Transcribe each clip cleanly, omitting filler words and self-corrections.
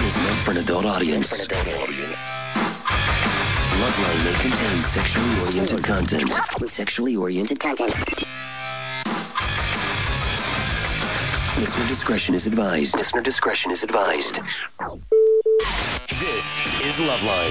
is meant for an adult audience. Loveline may contain sexually oriented content. Listener discretion is advised. This is Loveline.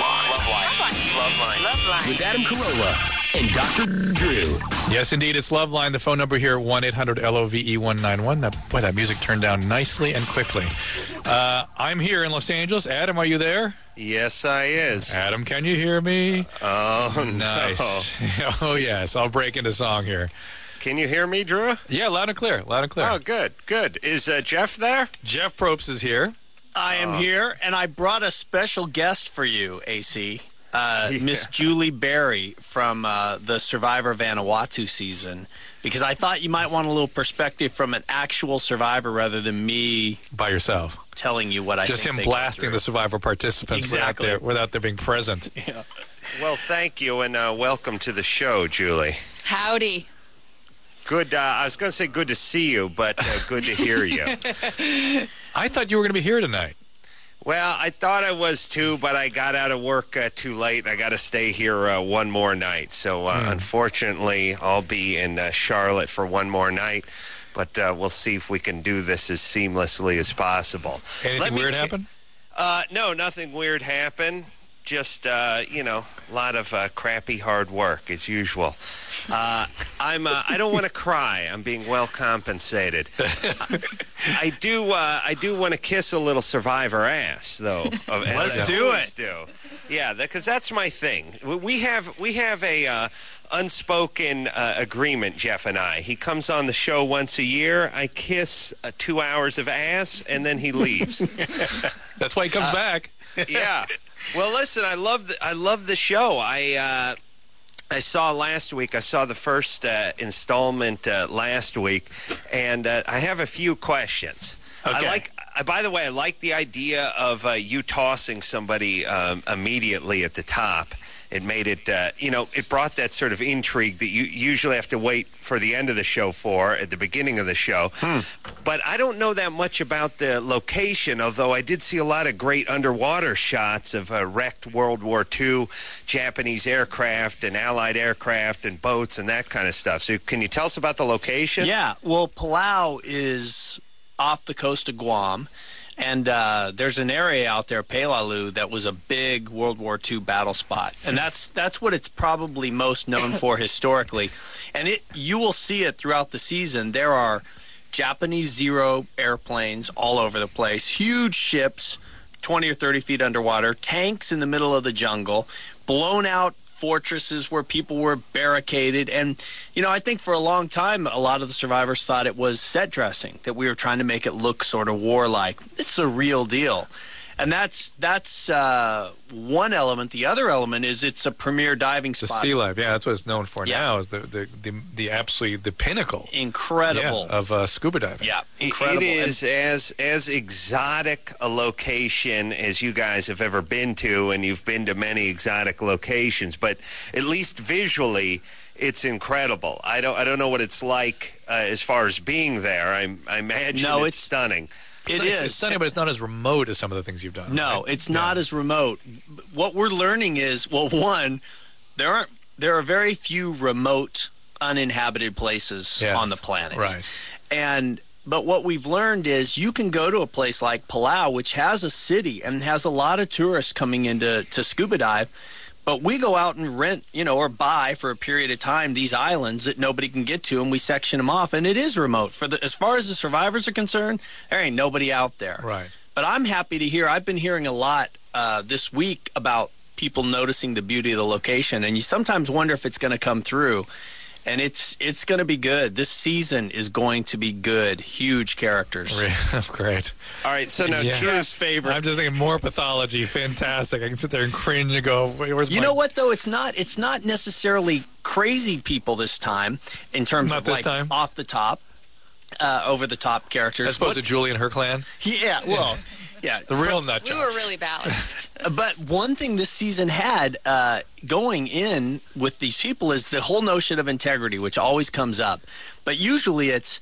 Loveline. With Adam Carolla and Dr. Drew. Yes, indeed, it's Loveline. The phone number here, 1-800-LOVE-191. That music turned down nicely and quickly. I'm here in Los Angeles. Adam, are you there? Yes, I is. Adam, can you hear me? Oh, nice. No. Oh, yes. I'll break into song here. Can you hear me, Drew? Yeah, loud and clear. Oh, good. Is Jeff there? Jeff Probst is here. I am here, and I brought a special guest for you, AC. Miss Julie Berry from the Survivor Vanuatu season, because I thought you might want a little perspective from an actual survivor rather than me by yourself telling you what I just think him blasting the Survivor participants exactly. without their being present. Yeah. Well, thank you, and welcome to the show, Julie. Howdy. Good. I was going to say good to see you, but good to hear you. I thought you were going to be here tonight. Well, I thought I was too, but I got out of work too late. I got to stay here one more night. So, unfortunately, I'll be in Charlotte for one more night. But we'll see if we can do this as seamlessly as possible. Anything weird happen? No, nothing weird happened. Just, a lot of crappy hard work as usual. I don't want to cry. I'm being well compensated. I do want to kiss a little survivor ass, though. Let's do it. Yeah, because that's my thing. We have a unspoken agreement, Jeff and I. He comes on the show once a year. I kiss 2 hours of ass, and then he leaves. That's why he comes back. Yeah. Well, listen, I love the show. I saw last week. I saw the first installment last week, and I have a few questions. Okay. By the way, I like the idea of you tossing somebody immediately at the top. It made it, it brought that sort of intrigue that you usually have to wait for the end of the show for at the beginning of the show. But I don't know that much about the location, although I did see a lot of great underwater shots of wrecked World War II Japanese aircraft and Allied aircraft and boats and that kind of stuff. So can you tell us about the location? Yeah, well, Palau is off the coast of Guam. And there's an area out there, Palalu, that was a big World War II battle spot. And that's what it's probably most known for historically. And you will see it throughout the season. There are Japanese Zero airplanes all over the place, huge ships, 20 or 30 feet underwater, tanks in the middle of the jungle, blown out fortresses where people were barricaded. And, I think for a long time, a lot of the survivors thought it was set dressing, that we were trying to make it look sort of warlike. It's the real deal. And that's one element. The other element is it's a premier diving spot. The Sea Life, yeah, that's what it's known for now, is the absolutely the pinnacle. Incredible. Of scuba diving. Yeah, incredible. It is as exotic a location as you guys have ever been to, and you've been to many exotic locations, but at least visually, it's incredible. I don't know what it's like as far as being there. I imagine it's stunning. It's stunning, but it's not as remote as some of the things you've done. No, right? It's not as remote. What we're learning is, well, one, there are very few remote, uninhabited places on the planet. Right. But what we've learned is you can go to a place like Palau, which has a city and has a lot of tourists coming in to scuba dive. But we go out and rent, or buy for a period of time these islands that nobody can get to, and we section them off. And it is remote. As far as the survivors are concerned, there ain't nobody out there. Right. But I'm happy to hear. I've been hearing a lot this week about people noticing the beauty of the location, and you sometimes wonder if it's going to come through. And it's going to be good. This season is going to be good. Huge characters. Great. All right, so now Drew's favorite. I'm just thinking more pathology. Fantastic. I can sit there and cringe and go, where's You know what, though? It's not necessarily crazy people this time in terms of time? Off the top, over the top characters. As opposed to Julie and her clan? Yeah, well... Yeah, the real nut jobs. We were really balanced. But one thing this season had going in with these people is the whole notion of integrity, which always comes up. But usually it's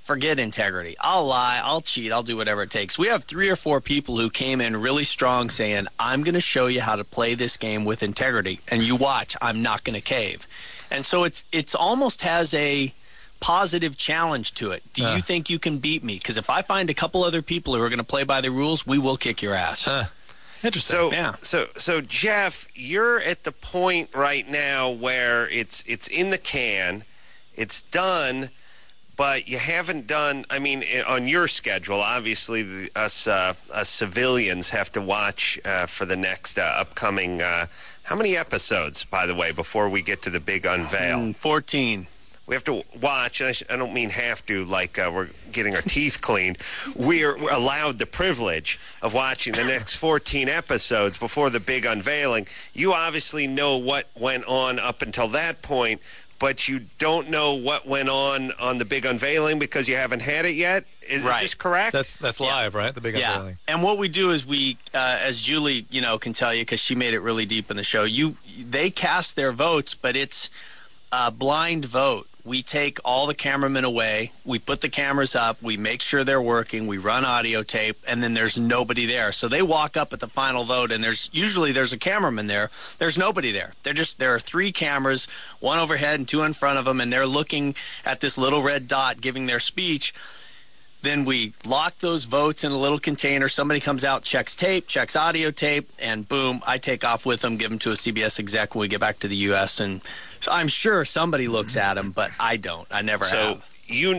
forget integrity. I'll lie, I'll cheat, I'll do whatever it takes. We have 3 or 4 people who came in really strong saying, I'm going to show you how to play this game with integrity, and you watch, I'm not going to cave. And so it's almost has a positive challenge to it. Do you think you can beat me? Because if I find a couple other people who are going to play by the rules, we will kick your ass. Interesting. So Jeff, you're at the point right now where it's in the can, it's done, but you haven't done. I mean, on your schedule, obviously, us civilians have to watch for the next upcoming. How many episodes, by the way, before we get to the big unveil? 14. We have to watch, and I don't mean have to, like we're getting our teeth cleaned. We're allowed the privilege of watching the next 14 episodes before the big unveiling. You obviously know what went on up until that point, but you don't know what went on the big unveiling because you haven't had it yet? Is this correct? That's live, right? The big unveiling. And what we do is we, as Julie, can tell you, because she made it really deep in the show, they cast their votes, but it's a blind vote. We take all the cameramen away, we put the cameras up, we make sure they're working, we run audio tape, and then there's nobody there. So they walk up at the final vote, and there's a cameraman there. There's nobody there. There are 3 cameras, 1 overhead and 2 in front of them, and they're looking at this little red dot giving their speech. Then we lock those votes in a little container. Somebody comes out, checks tape, checks audio tape, and boom, I take off with them, give them to a CBS exec when we get back to the U.S. And so I'm sure somebody looks at them, but I don't. I never have. You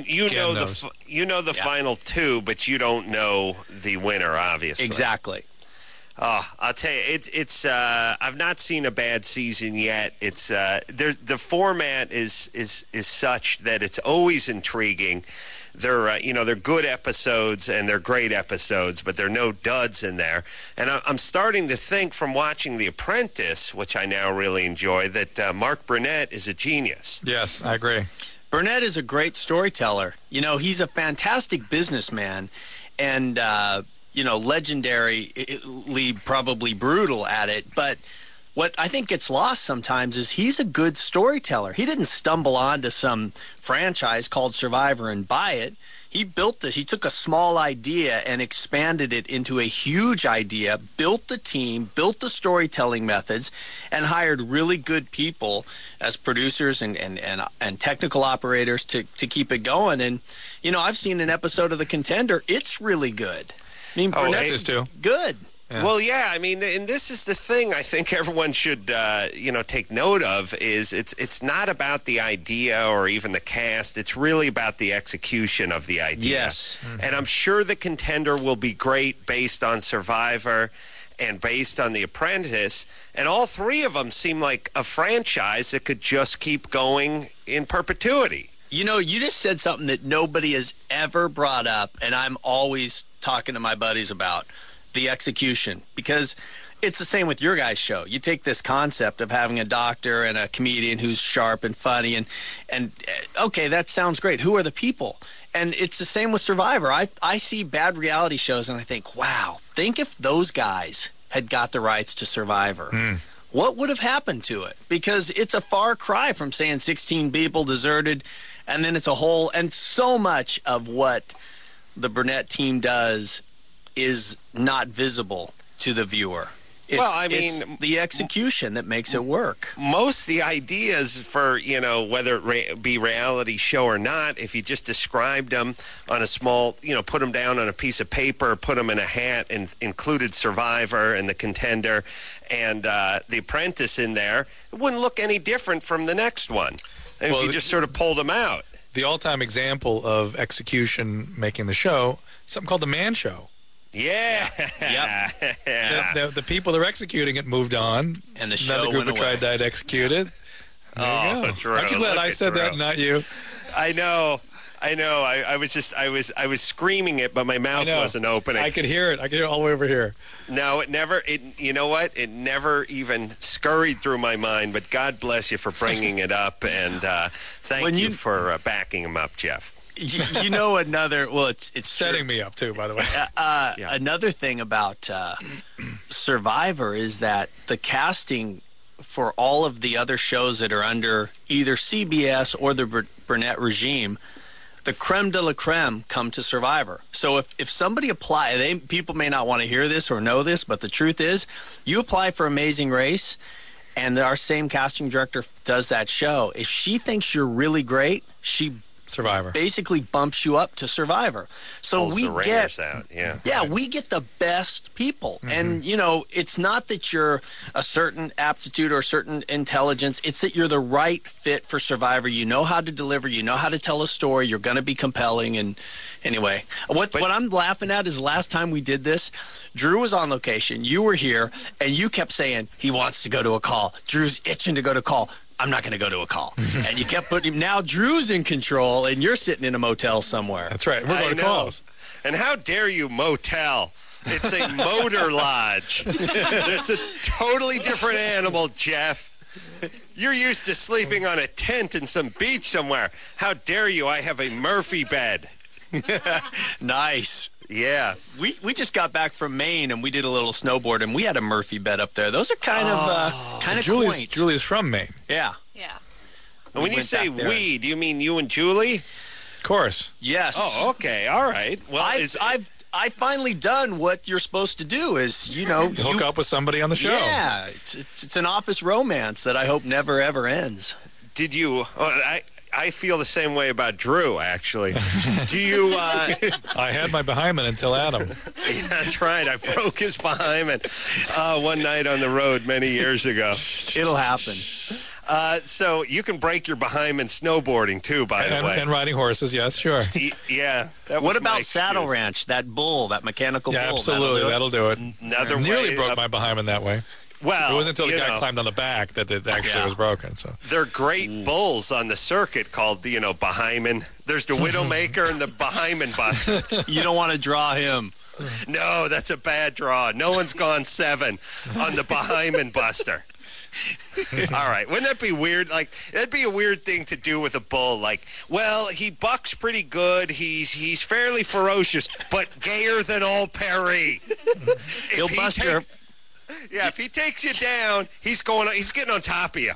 know the final 2, but you don't know the winner, obviously. Exactly. I'll tell you, it's I've not seen a bad season yet. It's the format is such that it's always intriguing. They're good episodes and they're great episodes, but there are no duds in there. And I'm starting to think from watching The Apprentice, which I now really enjoy, that Mark Burnett is a genius. Yes, I agree. Burnett is a great storyteller. He's a fantastic businessman and, legendarily probably brutal at it. But what I think gets lost sometimes is he's a good storyteller. He didn't stumble onto some franchise called Survivor and buy it. He built this. He took a small idea and expanded it into a huge idea, built the team, built the storytelling methods, and hired really good people as producers and technical operators to keep it going. And, I've seen an episode of The Contender. It's really good. I mean, Burnett's good. Yeah. Well, yeah, I mean, and this is the thing I think everyone should, take note of is it's not about the idea or even the cast. It's really about the execution of the idea. Yes. Mm-hmm. And I'm sure The Contender will be great based on Survivor and based on The Apprentice. And all 3 of them seem like a franchise that could just keep going in perpetuity. You just said something that nobody has ever brought up, and I'm always talking to my buddies about. The execution, because it's the same with your guys' show. You take this concept of having a doctor and a comedian who's sharp and funny, and okay, that sounds great. Who are the people? And it's the same with Survivor. I see bad reality shows and I think, wow, think if those guys had got the rights to Survivor. What would have happened to it? Because it's a far cry from saying 16 people deserted, and then it's a whole, and so much of what the Burnett team does is not visible to the viewer. It's the execution that makes it work. Most of the ideas for, whether it be reality show or not, if you just described them on a small, put them down on a piece of paper, put them in a hat, and included Survivor and The Contender and The Apprentice in there, it wouldn't look any different from the next one if you just sort of pulled them out. The all-time example of execution making the show, something called The Man Show. Yeah. Yep. The people that are executing it moved on, and the show another group went of tried died executed. There you go. Drew, aren't you glad I said that, not you? I know. I was screaming it, but my mouth wasn't opening. I could hear it. I could hear it all the way over here. No, it never. You know what? It never even scurried through my mind. But God bless you for bringing it up, and thank you for backing him up, Jeff. Another. Well, it's setting me up too, by the way. Another thing about Survivor is that the casting for all of the other shows that are under either CBS or the Burnett regime, the creme de la creme come to Survivor. So if somebody people may not want to hear this or know this, but the truth is, you apply for Amazing Race, and our same casting director does that show. If she thinks you're really great, she Survivor basically bumps you up to Survivor. So Pulls we the ringers out. Yeah. we get the best people. And, it's not that you're a certain aptitude or a certain intelligence. It's that you're the right fit for Survivor. You know how to deliver. You know how to tell a story. You're going to be compelling. And anyway, what I'm laughing at is last time we did this, Drew was on location. You were here, and you kept saying, he wants to go to a call. Drew's itching to go to call. I'm not going to go to a call. And you kept putting him. Now Drew's in control, and you're sitting in a motel somewhere. That's right. We're going to calls. And how dare you motel? It's a motor lodge. It's a totally different animal, Jeff. You're used to sleeping on a tent in some beach somewhere. How dare you? I have a Murphy bed. Nice. Yeah. We just got back from Maine, and we did a little snowboard, and we had a Murphy bed up there. Those are kind of quaint. Julie's from Maine. Yeah. Yeah. And when you say we, do you mean you and Julie? Of course. Yes. Oh, okay. All right. Well, I've finally done what you're supposed to do is, You hook up with somebody on the show. Yeah. It's an office romance that I hope never, ever ends. did you... I feel the same way about Drew, actually. Do you... I had my behind until Adam. Yeah, that's right. I broke his behind one night on the road many years ago. It'll happen. So you can break your behind snowboarding, too, by the way. And riding horses, yes, sure. Yeah. That was What about my Saddle excuse. Ranch, that bull, that mechanical bull? Yeah, absolutely. That'll do it. Another Nearly way broke up- my behind that way. Well, It wasn't until the you guy know, climbed on the back that it actually was broken. So They're great bulls on the circuit called, Bahayman. There's the Widowmaker and the Bahayman Buster. You don't want to draw him. No, that's a bad draw. No one's gone 7 on the Bahayman Buster. All right. Wouldn't that be weird? Like, that'd be a weird thing to do with a bull. Like, well, he bucks pretty good. He's fairly ferocious, but gayer than all Perry. He'll bust your... Yeah, if he takes you down, he's getting on top of you.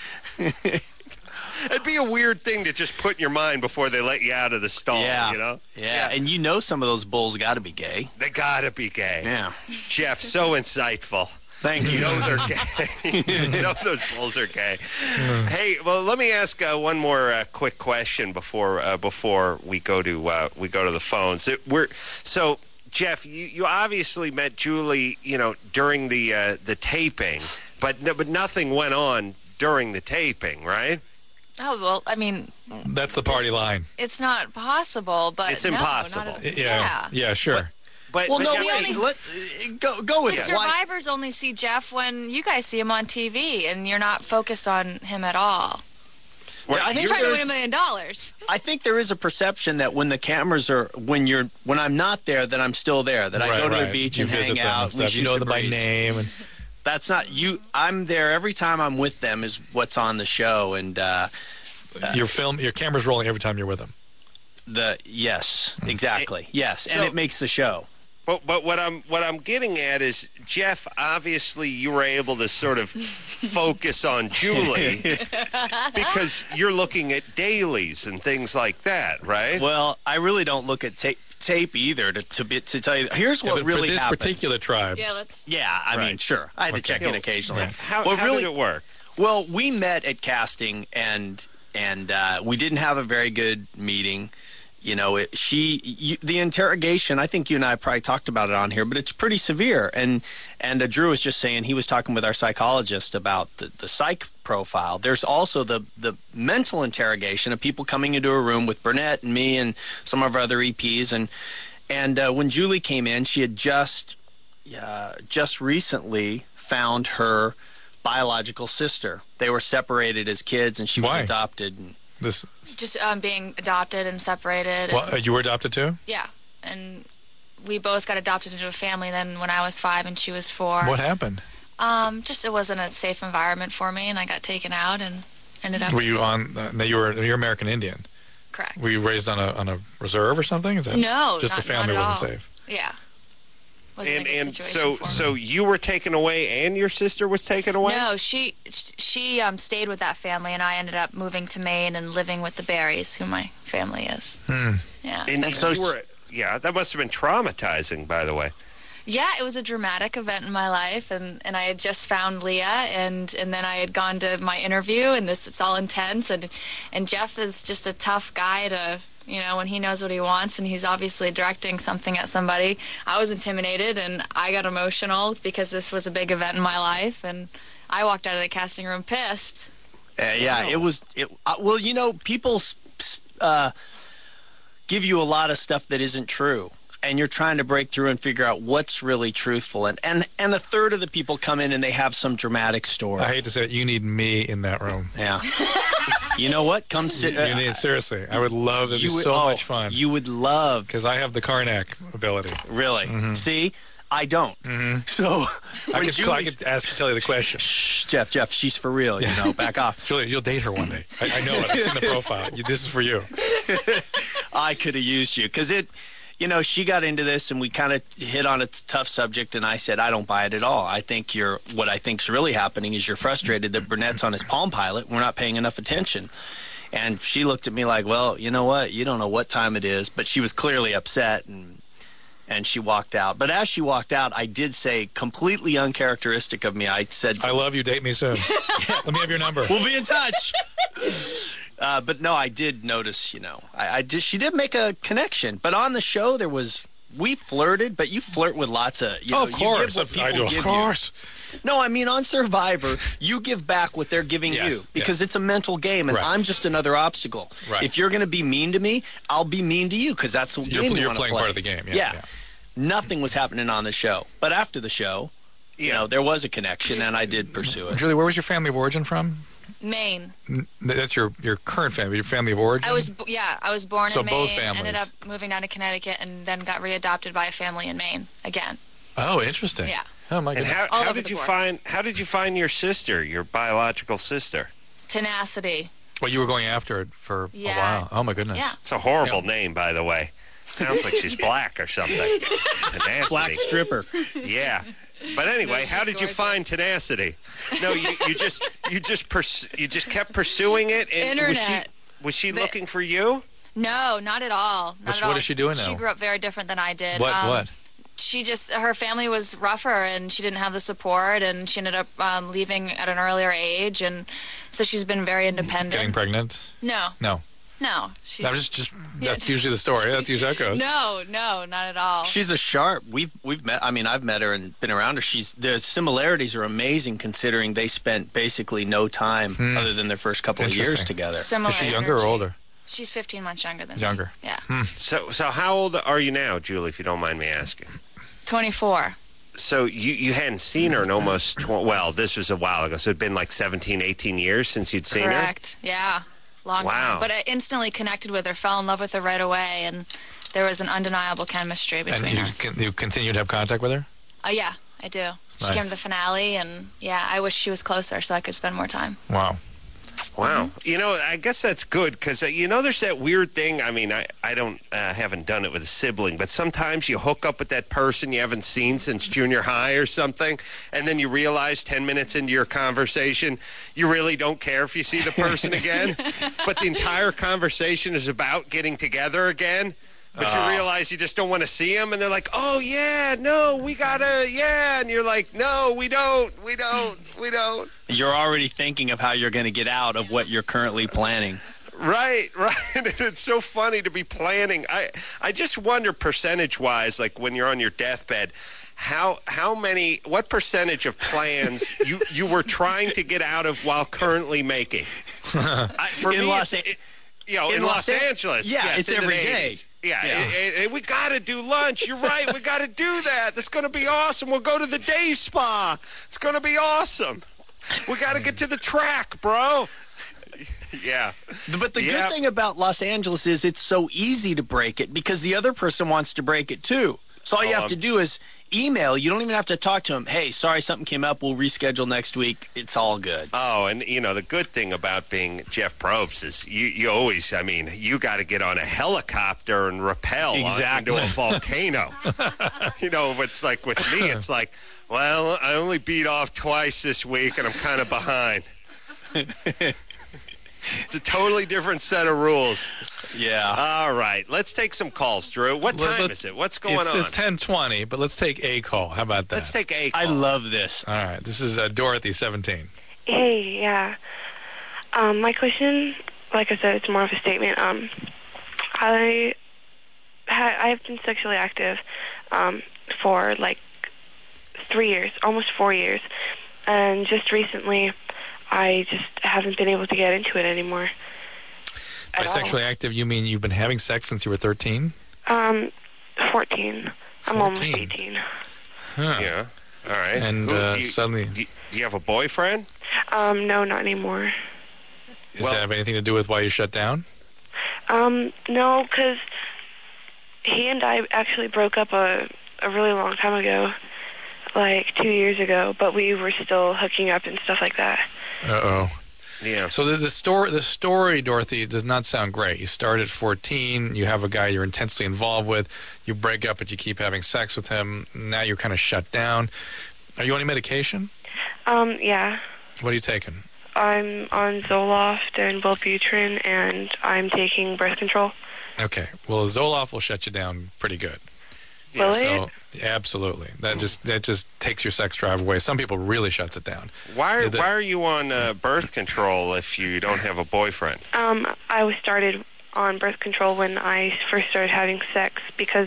It'd be a weird thing to just put in your mind before they let you out of the stall, Yeah. Yeah, and some of those bulls got to be gay. They gotta be gay. Yeah. Jeff, so insightful. Thank you. You know they're gay. You know those bulls are gay. Hey, well, let me ask one more quick question before we go to the phones. So, Jeff, you obviously met Julie, during the taping, but nothing went on during the taping, right? Oh, well, I mean... that's the party line. It's not possible, but... It's impossible. Yeah, sure. But Well, no, yeah, wait. Go with The it. Why- survivors only see Jeff when you guys see him on TV, and you're not focused on him at all. I think You're trying to win there's- $1 million. I think there is a perception that when the cameras are when I'm not there, that I'm still there. That I go to the beach You and visit hang them and out. stuff. You know them by name. And That's not you. I'm there every time I'm with them. Is what's on the show, and your camera's rolling every time you're with them. yes, exactly, yes, and So- it makes the show. But what I'm getting at is, Jeff, obviously you were able to sort of focus on Julie because you're looking at dailies and things like that, right? Well, I really don't look at tape either to tell you. Here's what but really for this happened. particular tribe. Yeah, let's... Yeah, I mean, Right. sure. I had to check in Yeah. occasionally. How really, did it work? Well, we met at casting, and we didn't have a very good meeting. The interrogation, I think you and I probably talked about it on here, but it's pretty severe. And Drew was just saying, he was talking with our psychologist about the psych profile. There's also the mental interrogation of people coming into a room with Burnett and me and some of our other EPs. And when Julie came in, she had just recently found her biological sister. They were separated as kids, and she was Why? adopted. This. Just being adopted and separated. Well, you were adopted too? Yeah, and we both got adopted into a family then when I was 5 and she was 4. What happened? Just it wasn't a safe environment for me, and I got taken out and ended up... Were you on? You're American Indian. Correct. Were you raised on a reserve or something? Is that No, just not, the family not at wasn't all. safe? Yeah. wasn't a good And situation for me. so you were taken away, and your sister was taken away. No, she stayed with that family, and I ended up moving to Maine and living with the Berries, who my family is. Yeah. And so you were, that must have been traumatizing, by the way. Yeah, it was a dramatic event in my life, and I had just found Leah, and then I had gone to my interview, and it's all intense, and Jeff is just a tough guy to, when he knows what he wants, and he's obviously directing something at somebody. I was intimidated, and I got emotional because this was a big event in my life, and I walked out of the casting room pissed. It was. Well, people give you a lot of stuff that isn't true. And you're trying to break through and figure out what's really truthful. And a third of the people come in and they have some dramatic story. I hate to say it, you need me in that room. Yeah. You know what? Come sit. You need, seriously. I would love it. It'd be so much fun. You would love. Because I have the Karnak ability. Really? Mm-hmm. See? I don't. Mm-hmm. So I could tell you the question. Shh, Jeff, she's for real. Back off. Julia, you'll date her one day. I know it. I've seen the profile. This is for you. I could have used you because it. She got into this, and we kind of hit on a tough subject, and I said, I don't buy it at all. I think what I think's really happening is you're frustrated that Burnett's on his Palm Pilot, and we're not paying enough attention. And she looked at me like, well, you know what? You don't know what time it is. But she was clearly upset, and she walked out. But as she walked out, I did say, completely uncharacteristic of me, I said, I love you, date me soon. Let me have your number. We'll be in touch. But no, I did notice, she did make a connection. But on the show, we flirted, but you flirt with lots of, of course. You give what I do, of course. No, I mean, on Survivor, you give back what they're giving you because it's a mental game, and I'm just another obstacle. Right. If you're going to be mean to me, I'll be mean to you because that's the game you're want to playing play. part of the game. Yeah. Nothing was happening on the show. But after the show, there was a connection, and I did pursue it. Julie, where was your family of origin from? Maine. That's your current family, your family of origin? I was born in Maine, both families. ended up moving down to Connecticut, and then got readopted by a family in Maine again. Oh, interesting. Yeah. Oh, my And goodness. how did you find your sister, your biological sister? Tenacity. Well, you were going after it for a while. Oh, my goodness. Yeah. It's a horrible name, by the way. Sounds like she's black or something. Tenacity. Black stripper. Yeah. But anyway, No, how she's did you gorgeous. find tenacity? No, you just kept pursuing it. And Internet. Was she looking for you? No, not at all. Not at all. What is she doing now? She grew up very different than I did. What? Her family was rougher, and she didn't have the support, and she ended up leaving at an earlier age, and so she's been very independent. Getting pregnant? No. That was just that's usually the story. That's usually how it goes. No, not at all. She's a sharp. We've met. I mean, I've met her and been around her. The similarities are amazing considering they spent basically no time other than their first couple of years together. Similar Is she younger energy. or older? She's 15 months younger than Younger. me. Yeah. So how old are you now, Julie, if you don't mind me asking? 24. So you hadn't seen her in almost, this was a while ago, so it'd been like 17, 18 years since you'd seen her? Correct. Yeah. Long time. But I instantly connected with her, fell in love with her right away, and there was an undeniable chemistry between us. And you continue to have contact with her? Yeah, I do. She Nice. came to the finale, and I wish she was closer so I could spend more time. Wow. Wow. I guess that's good because, there's that weird thing. I mean, I haven't done it with a sibling, but sometimes you hook up with that person you haven't seen since junior high or something, and then you realize 10 minutes into your conversation, you really don't care if you see the person again, but the entire conversation is about getting together again. But you realize you just don't want to see them, and they're like, oh, yeah, no, we gotta, yeah. And you're like, no, we don't. You're already thinking of how you're going to get out of what you're currently planning. Right. And it's so funny to be planning. I just wonder percentage-wise, like when you're on your deathbed, what percentage of plans you were trying to get out of while currently making? In Los Angeles. Yeah, it's in the every day. 80s. Yeah. We got to do lunch. You're right. We got to do that. That's going to be awesome. We'll go to the day spa. It's going to be awesome. We got to get to the track, bro. Yeah. But the good thing about Los Angeles is it's so easy to break it because the other person wants to break it too. So all you have to do is email. You don't even have to talk to him. Hey, sorry, something came up. We'll reschedule next week. It's all good. Oh, and, the good thing about being Jeff Probst is you always, you got to get on a helicopter and rappel into a volcano. It's like with me, it's like, well, I only beat off twice this week, and I'm kind of behind. It's a totally different set of rules. Yeah. All right. Let's take some calls, Drew. What time is it? What's going on? It's 10:20, but let's take a call. How about that? Let's take a call. I love this. All right. This is Dorothy, 17. Hey, yeah. My question, like I said, it's more of a statement. I have been sexually active for like 3 years, almost 4 years. And just recently, I just haven't been able to get into it anymore. By sexually active, you mean you've been having sex since you were 13? 14. I'm almost 18. Huh. Yeah. All right. And suddenly... Do you have a boyfriend? No, not anymore. Does that have anything to do with why you shut down? No, because he and I actually broke up a really long time ago, like 2 years ago, but we were still hooking up and stuff like that. Uh-oh. Yeah. So the story, Dorothy, does not sound great. You start at 14. You have a guy you're intensely involved with. You break up, but you keep having sex with him. Now you're kind of shut down. Are you on any medication? Yeah. What are you taking? I'm on Zoloft and Wellbutrin, and I'm taking birth control. Okay. Well, Zoloft will shut you down pretty good. Will it? So, absolutely. That just takes your sex drive away. Some people really shuts it down. Why are you on birth control if you don't have a boyfriend? I was started on birth control when I first started having sex because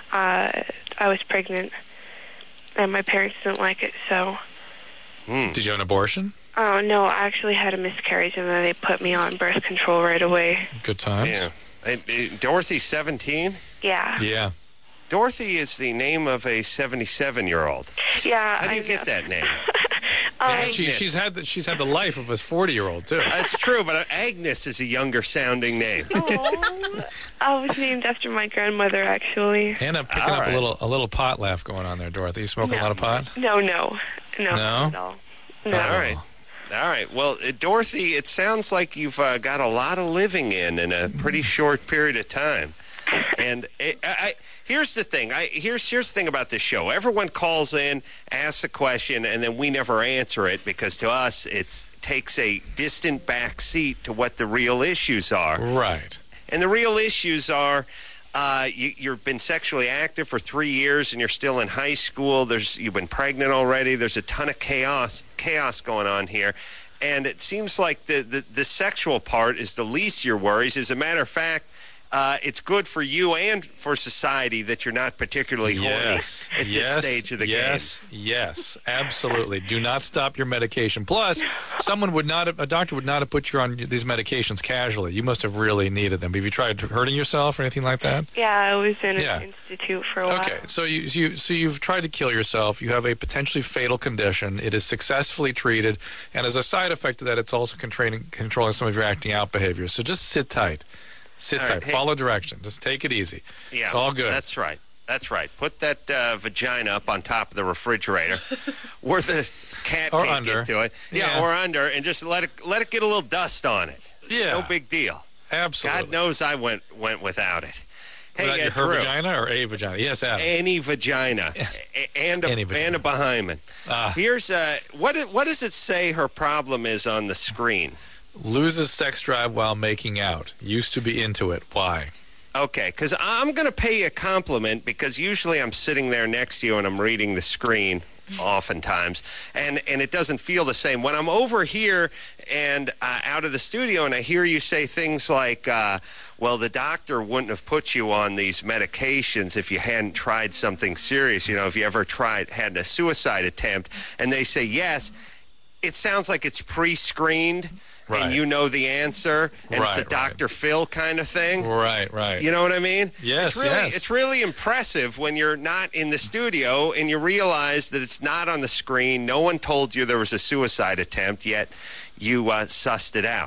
I was pregnant, and my parents didn't like it, so... Did you have an abortion? Oh, no, I actually had a miscarriage, and then they put me on birth control right away. Good times. Yeah. Dorothy's 17? Yeah. Yeah. Dorothy is the name of a 77-year-old. Yeah. How do you get that name? She's had the life of a 40-year-old too. That's true, but Agnes is a younger-sounding name. Oh, I was named after my grandmother, actually. And I'm picking up a little pot laugh going on there, Dorothy. You smoking a lot of pot? No. No? Not at all. No. All right. Well, Dorothy, it sounds like you've got a lot of living in a pretty short period of time. And here's the thing. Here's the thing about this show. Everyone calls in, asks a question, and then we never answer it because to us it takes a distant back seat to what the real issues are. Right. And the real issues are you've been sexually active for 3 years and you're still in high school. You've been pregnant already. There's a ton of chaos going on here. And it seems like the sexual part is the least of your worries. As a matter of fact, it's good for you and for society that you're not particularly horny at this stage of the game. Yes, absolutely. Do not stop your medication. Plus, a doctor would not have put you on these medications casually. You must have really needed them. Have you tried hurting yourself or anything like that? Yeah, I was in an institute for a while. Okay, so you've tried to kill yourself. You have a potentially fatal condition. It is successfully treated, and as a side effect of that, it's also controlling some of your acting out behavior. So just sit tight. Sit tight. Right, hey. Follow direction. Just take it easy. Yeah, it's all good. That's right. Put that vagina up on top of the refrigerator where the cat can't get to it. Yeah, or under, and just let it get a little dust on it. It's no big deal. Absolutely. God knows I went without it. Hey, her vagina or a vagina? Yes, Adam. Any vagina and a behind. Here's what does it say her problem is on the screen? Loses sex drive while making out. Used to be into it. Why? Okay, because I'm going to pay you a compliment because usually I'm sitting there next to you and I'm reading the screen oftentimes, and it doesn't feel the same. When I'm over here and out of the studio and I hear you say things like, well, the doctor wouldn't have put you on these medications if you hadn't tried something serious, if you ever had a suicide attempt, and they say yes, it sounds like it's pre-screened. Right. And you know the answer, and it's a Dr. Phil kind of thing. Right. You know what I mean? Yes, It's really impressive when you're not in the studio and you realize that it's not on the screen. No one told you there was a suicide attempt, yet you sussed it out.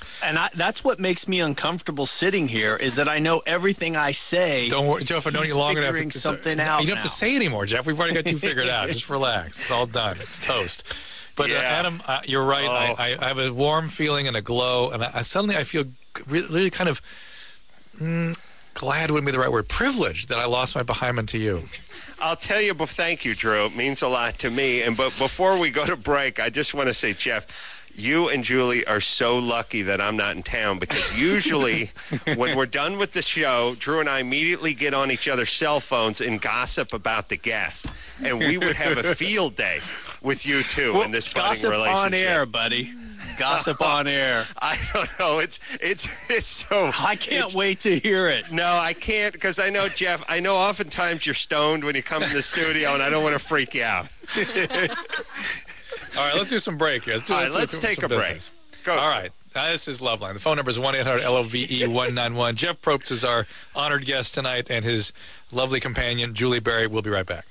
And that's what makes me uncomfortable sitting here is that I know everything I say. Don't worry, Jeff. I've known you long enough. Figuring something out. You don't have to say anymore, Jeff. We've already got you figured out. Just relax. It's all done. It's toast. But Adam, you're right. I have a warm feeling and a glow, and suddenly I feel really kind of glad wouldn't be the right word. Privileged that I lost my behind to you. I'll tell you, but thank you, Drew. It means a lot to me. But before we go to break, I just want to say, Jeff, you and Julie are so lucky that I'm not in town, because usually when we're done with the show, Drew and I immediately get on each other's cell phones and gossip about the guest. And we would have a field day with you two in this budding relationship. Gossip on air, buddy. Gossip on air. I don't know. It's so... I can't wait to hear it. No, I can't, because I know, Jeff, I know oftentimes you're stoned when you come to the studio, and I don't want to freak you out. All right, let's do some break here. Let's take a break. Go. All right. This is Loveline. The phone number is 1-800-LOVE-191. Jeff Probst is our honored guest tonight, and his lovely companion, Julie Berry. We'll be right back.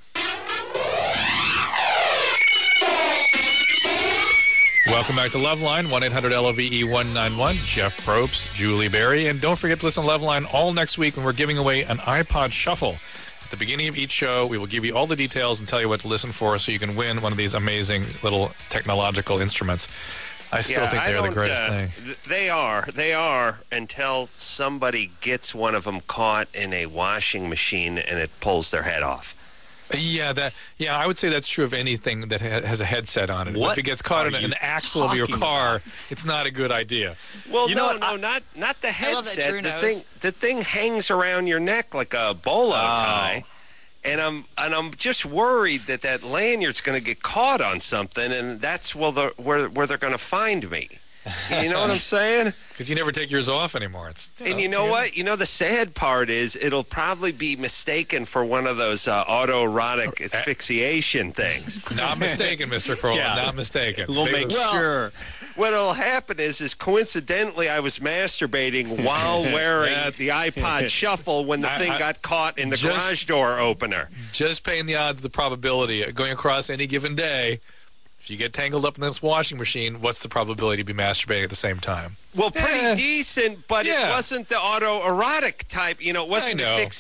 Welcome back to Loveline, 1-800-LOVE-191. Jeff Probst, Julie Berry. And don't forget to listen to Loveline all next week when we're giving away an iPod Shuffle. At the beginning of each show, we will give you all the details and tell you what to listen for so you can win one of these amazing little technological instruments. I still think they're the greatest thing. They are, until somebody gets one of them caught in a washing machine and it pulls their head off. Yeah, I would say that's true of anything that has a headset on it. What if it gets caught in an axle of your car, it's not a good idea. Well, not the headset. Drew knows. The thing hangs around your neck like a bolo tie. And I'm just worried that lanyard's going to get caught on something, and that's where they're going to find me. You know what I'm saying? Because you never take yours off anymore. And you know what? You know, the sad part is it'll probably be mistaken for one of those autoerotic asphyxiation things. Not mistaken, Mr. Crowley. Yeah. Not mistaken. We'll make sure. What'll happen is coincidentally I was masturbating while wearing the iPod Shuffle when the thing got caught in the garage door opener. Just paying the odds, the probability going across any given day. If you get tangled up in this washing machine, what's the probability to be masturbating at the same time? Well, pretty decent, but it wasn't the autoerotic type. You know, it wasn't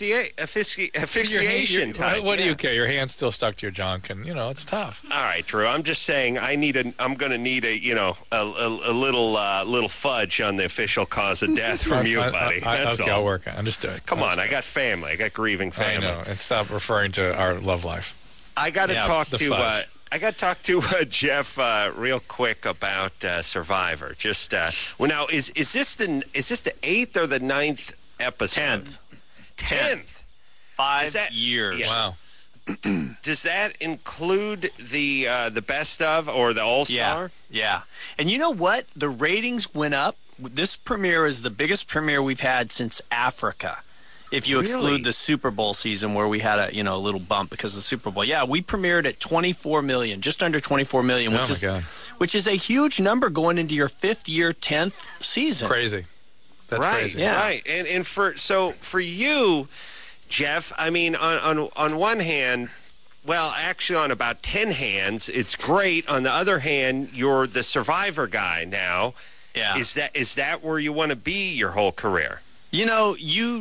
asphyxiation type. What do you care? Your hand's still stuck to your junk, and it's tough. All right, Drew. I'm just saying I'm going to need a little fudge on the official cause of death from you, buddy. That's all. I'll work on it. Understood. Come on, I got family. I got grieving family. I know. And stop referring to our love life. I got to talk to. Fudge. I got to talk to Jeff real quick about Survivor. Just now, is this the 8th or the 9th episode? 10th. 5 years. Yeah. Wow. Does that include the best of or the All-Star? Yeah. And you know what? The ratings went up. This premiere is the biggest premiere we've had since Africa. If you exclude the Super Bowl season where we had a little bump because of the Super Bowl. Yeah, we premiered at 24 million, just under 24 million, which is a huge number going into your 5th year, 10th season. Crazy. That's crazy. Yeah. Right. And for you, Jeff, I mean, on one hand, well, actually on about 10 hands, it's great. On the other hand, you're the Survivor guy now. Yeah. Is that where you want to be your whole career? You know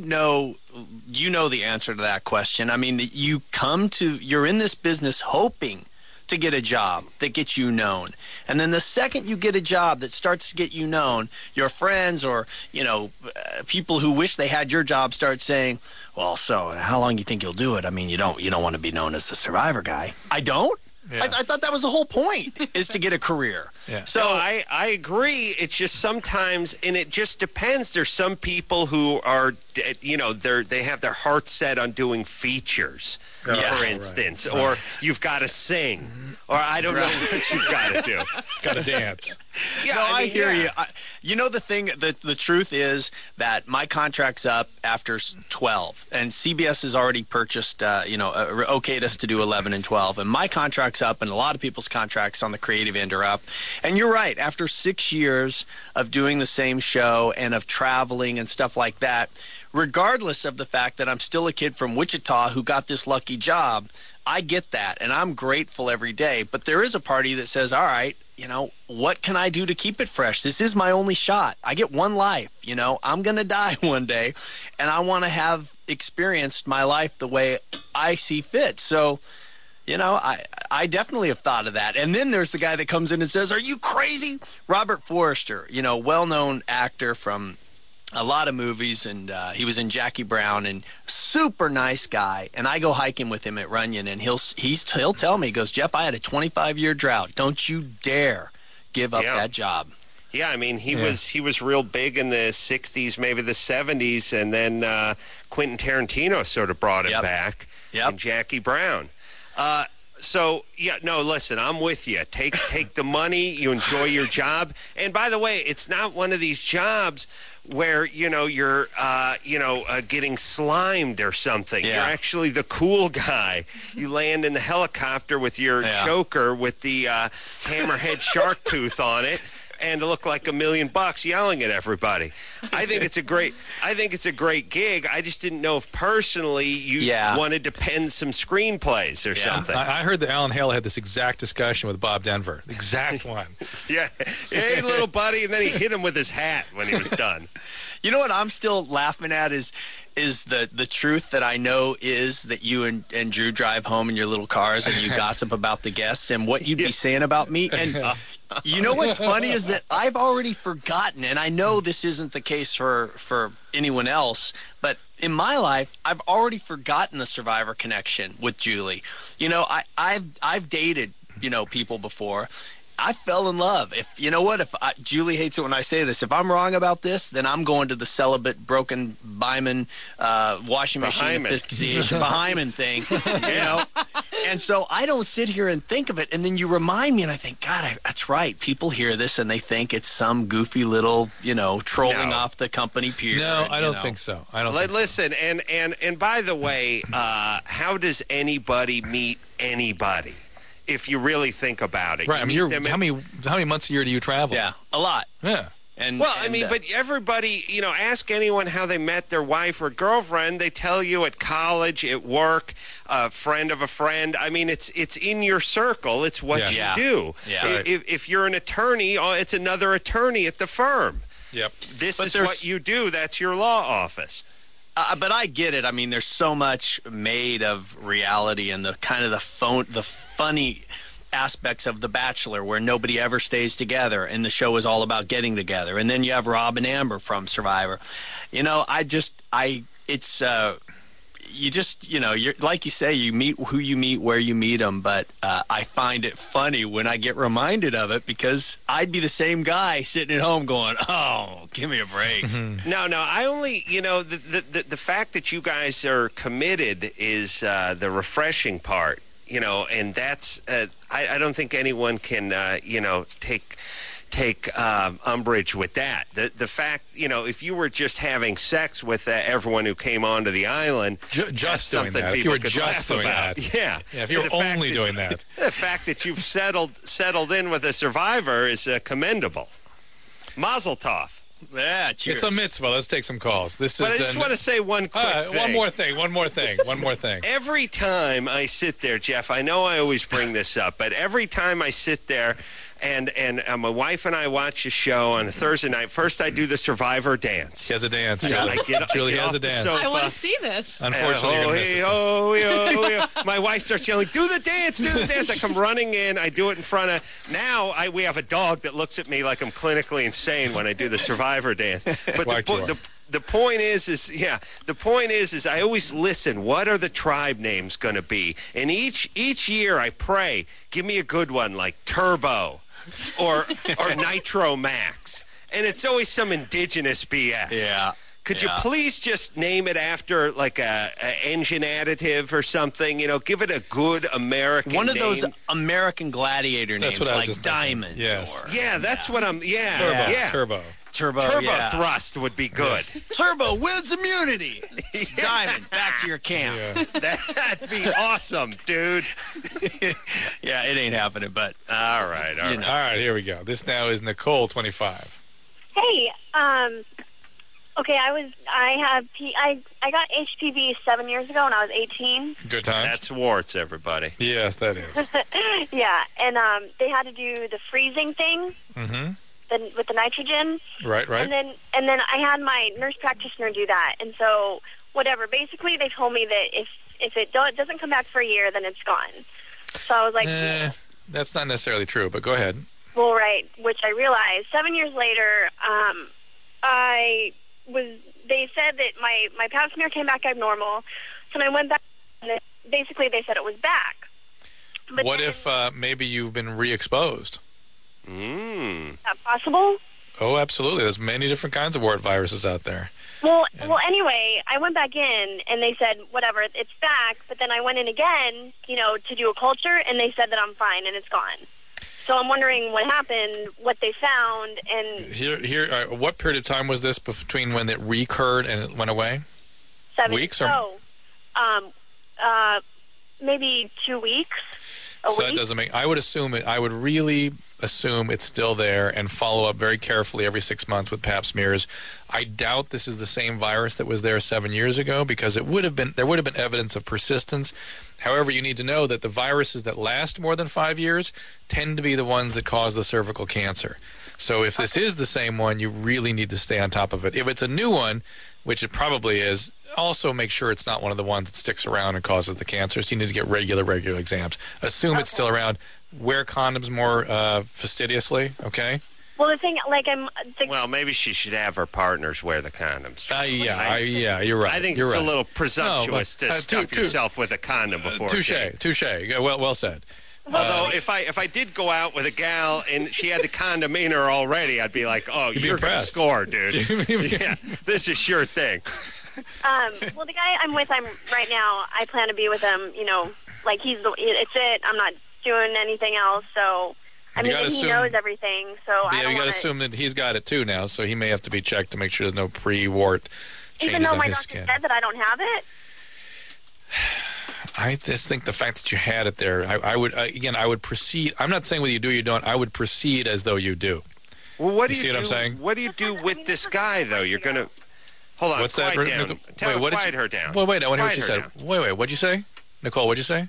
the answer to that question. I mean, you're in this business hoping to get a job that gets you known. And then the second you get a job that starts to get you known, your friends or, people who wish they had your job start saying, well, so how long do you think you'll do it? I mean, you don't want to be known as the Survivor guy. I don't? Yeah. I thought that was the whole point, is to get a career. Yeah. So I agree. It's just sometimes, and it just depends. There's some people who are, they have their heart set on doing features, for instance, or you've got to sing, or I don't know what you've got to do. Got to dance. Yeah, no, I hear you. The thing, the truth is that my contract's up after 12, and CBS has already purchased, okayed us to do 11 and 12, and my contract's up, and a lot of people's contracts on the creative end are up, And you're right. After 6 years of doing the same show and of traveling and stuff like that, regardless of the fact that I'm still a kid from Wichita who got this lucky job, I get that, and I'm grateful every day. But there is a party that says, all right, what can I do to keep it fresh? This is my only shot. I get one life, I'm going to die one day, and I want to have experienced my life the way I see fit. So, I definitely have thought of that. And then there's the guy that comes in and says, are you crazy? Robert Forster, well-known actor from a lot of movies, and he was in Jackie Brown, and super nice guy. And I go hiking with him at Runyon, and he'll tell me, he goes, Jeff, I had a 25-year drought. Don't you dare give up that job. Yeah, I mean, he was real big in the 60s, maybe the 70s, and then Quentin Tarantino sort of brought him back in Jackie Brown. Listen, I'm with you. Take the money, you enjoy your job. And by the way, it's not one of these jobs where, you're getting slimed or something. Yeah. You're actually the cool guy. You land in the helicopter with your choker with the hammerhead shark tooth on it, and to look like $1 million yelling at everybody. I think it's a great gig. I just didn't know if personally you wanted to pen some screenplays or something. I heard that Alan Hale had this exact discussion with Bob Denver. The exact one. Yeah. Hey, little buddy. And then he hit him with his hat when he was done. You know what I'm still laughing at is the truth that I know is that you and Drew drive home in your little cars and you gossip about the guests and what you'd be saying about me. And you know what's funny is that I've already forgotten, and I know this isn't the case for anyone else, but in my life, I've already forgotten the Survivor connection with Julie. I've dated, people before. I fell in love. Julie hates it when I say this. If I'm wrong about this, then I'm going to the celibate, broken Byman washing machine asphyxiation Byman thing. And so I don't sit here and think of it. And then you remind me, and I think, God, that's right. People hear this and they think it's some goofy little, trolling off the company peer. No, I don't think so. Listen, and by the way, how does anybody meet anybody? If you really think about it. Right. How many months a year do you travel? Yeah, a lot. Yeah. But everybody, ask anyone how they met their wife or girlfriend. They tell you at college, at work, a friend of a friend. I mean, it's in your circle. It's what you do. Yeah. If you're an attorney, it's another attorney at the firm. Yep. This is what you do. That's your law office. But I get it. I mean, there's so much made of reality and the kind of the funny aspects of The Bachelor where nobody ever stays together and the show is all about getting together. And then you have Rob and Amber from Survivor. You're like you say, you meet who you meet where you meet them. But I find it funny when I get reminded of it because I'd be the same guy sitting at home going, oh, give me a break. Mm-hmm. No, I only, the fact that you guys are committed is the refreshing part, and that's, I don't think anyone can, take umbrage with that. The fact, if you were just having sex with everyone who came onto the island, just doing that. If you were just doing that, if you were only doing that, the fact that you've settled in with a survivor is commendable. Mazel tov. Yeah, cheers. It's a mitzvah. Let's take some calls. I just want to say one quick thing. One more thing. Every time I sit there, Jeff, I know I always bring this up, but every time I sit there and my wife and I watch a show on a Thursday night, first I do the Survivor dance. He has a dance, Julie. Julie has a dance. I want to see this. Unfortunately, you're going to miss it. My wife starts yelling, do the dance. I come running in. I do it in front of. Now we have a dog that looks at me like I'm clinically insane when I do the Survivor dance. But the point is I always listen. What are the tribe names going to be? And each year I pray, give me a good one like Turbo or Nitro Max. And it's always some indigenous BS. Yeah. Could you please just name it after like a engine additive or something? Give it a good American one of name. those American gladiator names like Diamond. Yes. That's what I'm. Turbo. Turbo yeah. thrust would be good. Turbo wins immunity. Diamond, back to your camp. That'd be awesome, dude. Yeah, it ain't happening, but All right. All right, here we go. This now is Nicole, 25. Hey, okay, I got HPV 7 years ago when I was 18. Good times. That's warts, everybody. Yes, that is. Yeah, and they had to do the freezing thing with the nitrogen. Right. And then I had my nurse practitioner do that. And so whatever, basically they told me that if it doesn't come back for a year, then it's gone. So I was like, that's not necessarily true, but go ahead. well, right, which I realized 7 years later, they said that my pap smear came back abnormal. So when I went back, and basically they said it was back. But What then, if maybe you've been re-exposed? is that possible? Oh, absolutely. There's many different kinds of wart viruses out there. Well, anyway, I went back in, and they said, whatever, it's back. But then I went in again, to do a culture, and they said that I'm fine, and it's gone. So I'm wondering what happened, what they found, and... Here. What period of time was this between when it recurred and it went away? 7 Weeks or... maybe 2 weeks. So that doesn't make... I would really assume it's still there and follow up very carefully every 6 months with pap smears. I doubt this is the same virus that was there 7 years ago because there would have been evidence of persistence. However, you need to know that the viruses that last more than 5 years tend to be the ones that cause the cervical cancer. So if this is the same one, you really need to stay on top of it. If it's a new one, which it probably is, also make sure it's not one of the ones that sticks around and causes the cancer. So you need to get regular exams. Assume it's still around. Wear condoms more fastidiously, okay? Well, the thing, Well, maybe she should have her partners wear the condoms. Yeah, you're right. I think you're it's right. a little presumptuous to stuff yourself with a condom before. Touche. Well said. Although if I did go out with a gal and she had the condom in her already, I'd be like, oh, you're going to score, dude. Yeah, this is sure thing. well, the guy I'm with right now, I plan to be with him, it's it. I'm not doing anything else, so... he knows everything, so I don't you got to assume that he's got it too now, so he may have to be checked to make sure there's no pre-wart changes even though on my his doctor skin. said that I don't have it. I just think the fact that you had it there, I would proceed. I'm not saying whether you do or you don't. I would proceed as though you do. Well, what do you see what I'm saying? What do you do with this guy, though? You're going to... Hold on, What's that? down. Quiet her down. Wait, I want to hear what you said. Down. Wait, what'd you say? Nicole, what'd you say?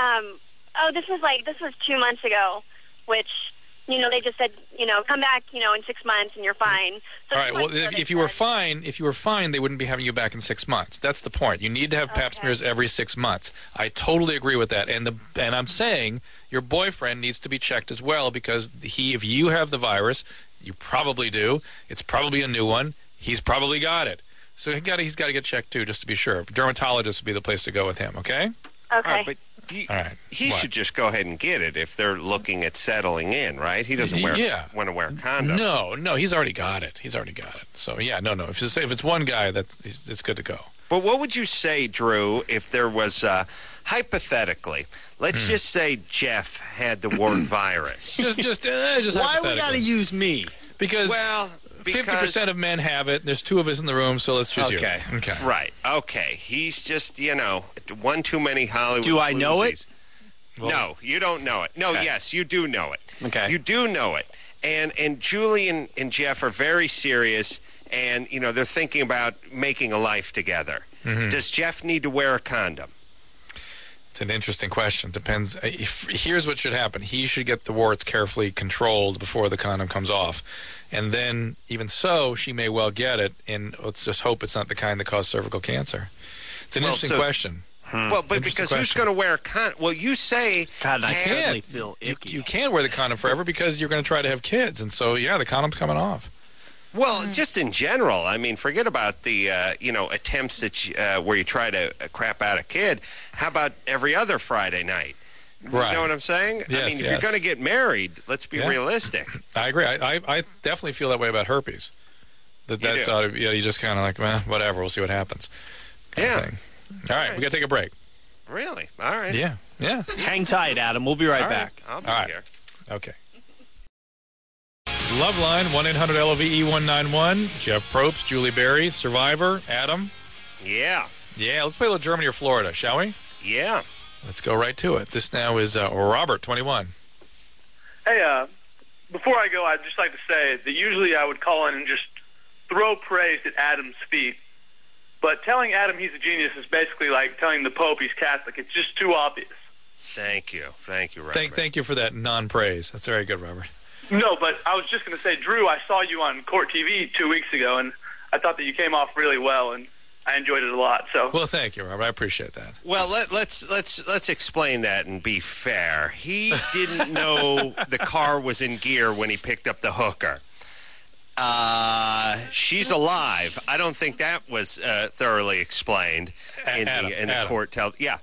This was 2 months ago, which... they just said, come back, in 6 months and you're fine. So all right. Well, if you were fine, they wouldn't be having you back in 6 months. That's the point. You need to have pap smears every 6 months. I totally agree with that. And I'm saying your boyfriend needs to be checked as well because if you have the virus, you probably do. It's probably a new one. He's probably got it. So he's got to get checked too, just to be sure. Dermatologist would be the place to go with him. Okay. Okay. But all right. He should just go ahead and get it if they're looking at settling in, right? He doesn't want to wear a condom. No, he's already got it. So no. If it's one guy, it's good to go. But what would you say, Drew, if there was hypothetically, let's just say Jeff had the wart virus? Just why we got to use me? Because 50% of men have it. There's two of us in the room, so let's choose you. Okay. Right. Okay. He's just, one too many Hollywood Do I know it? Well, no, you don't know it. No, yes, you do know it. Okay. You do know it. And Julie and Jeff are very serious, and, they're thinking about making a life together. Mm-hmm. Does Jeff need to wear a condom? It's an interesting question. Depends. Here's what should happen. He should get the warts carefully controlled before the condom comes off. And then, even so, she may well get it, and let's just hope it's not the kind that caused cervical cancer. It's an interesting question. Well, but because who's going to wear a condom? Well, you say... God, I certainly feel icky. You can't wear the condom forever because you're going to try to have kids. And so, the condom's coming off. Well, just in general, I mean, forget about the, attempts that where you try to crap out a kid. How about every other Friday night? Right. You know what I'm saying? Yes, I mean, if you're going to get married, let's be realistic. I agree. I definitely feel that way about herpes. That's you just kind of like, whatever, we'll see what happens. All right, we got to take a break. Really? All right. Yeah. Hang tight, Adam. We'll be right back. I'll be here. Okay. Loveline, 1-800-LOVE-191. Jeff Probst, Julie Berry, Survivor, Adam. Yeah. Yeah, let's play a little Germany or Florida, shall we? Yeah. Let's go right to it. This now is Robert, 21. Hey, before I go, I'd just like to say that usually I would call in and just throw praise at Adam's feet. But telling Adam he's a genius is basically like telling the Pope he's Catholic. It's just too obvious. Thank you. Thank you, Robert. Thank you for that non-praise. That's very good, Robert. No, but I was just going to say, Drew, I saw you on Court TV 2 weeks ago, and I thought that you came off really well, and I enjoyed it a lot. So, well, thank you, Robert. I appreciate that. Well, let's explain that and be fair. He didn't know the car was in gear when he picked up the hooker. She's alive. I don't think that was thoroughly explained in the court. Yeah.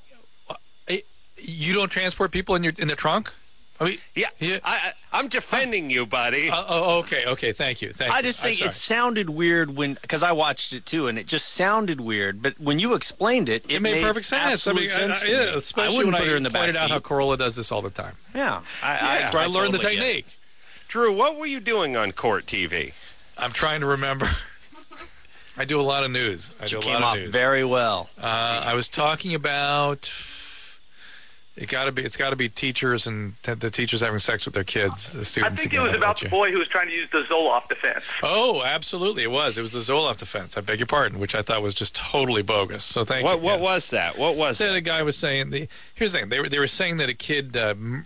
You don't transport people in the trunk? I mean, yeah. I'm defending you, buddy. Okay. Thank you. I just think it sounded weird because I watched it too, and it just sounded weird. But when you explained it, it made perfect sense. Absolute sense to me. Especially I wouldn't when put her in the back pointed seat. out how Corolla does this all the time. Yeah, I learned the technique. Drew, what were you doing on Court TV? I'm trying to remember. I do a lot of news. You came off very well. I was talking about. It's got to be teachers and the teachers having sex with their kids. The students. I think it was about the boy who was trying to use the Zoloft defense. Oh, absolutely, it was. It was the Zoloft defense. I beg your pardon, which I thought was just totally bogus. So thank you. What was that? What was that? A guy was saying. Here's the thing. They were saying that a kid,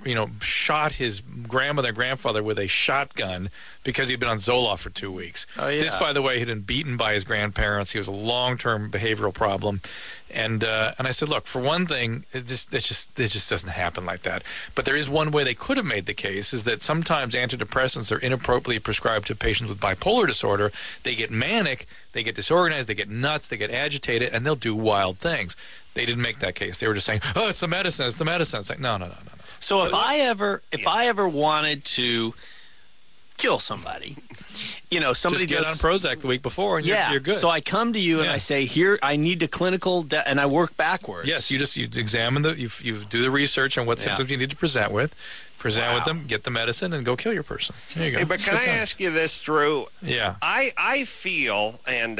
shot his grandmother and grandfather with a shotgun because he'd been on Zoloft for 2 weeks. Oh yeah. This, by the way, had been beaten by his grandparents. He was a long-term behavioral problem, and I said, look, for one thing, it just doesn't happen like that. But there is one way they could have made the case, is that sometimes antidepressants are inappropriately prescribed to patients with bipolar disorder. They get manic, they get disorganized, they get nuts, they get agitated, and they'll do wild things. They didn't make that case. They were just saying, oh, it's the medicine, it's the medicine. It's like, no. So if I ever wanted to kill somebody, somebody just get on Prozac the week before and you're good. So I come to you and I say, here, I need a clinical, and I work backwards. Yes, you examine you do the research on what symptoms you need to present with them, get the medicine, and go kill your person. There you go. Hey, but can I ask you this, Drew? Yeah. I feel, and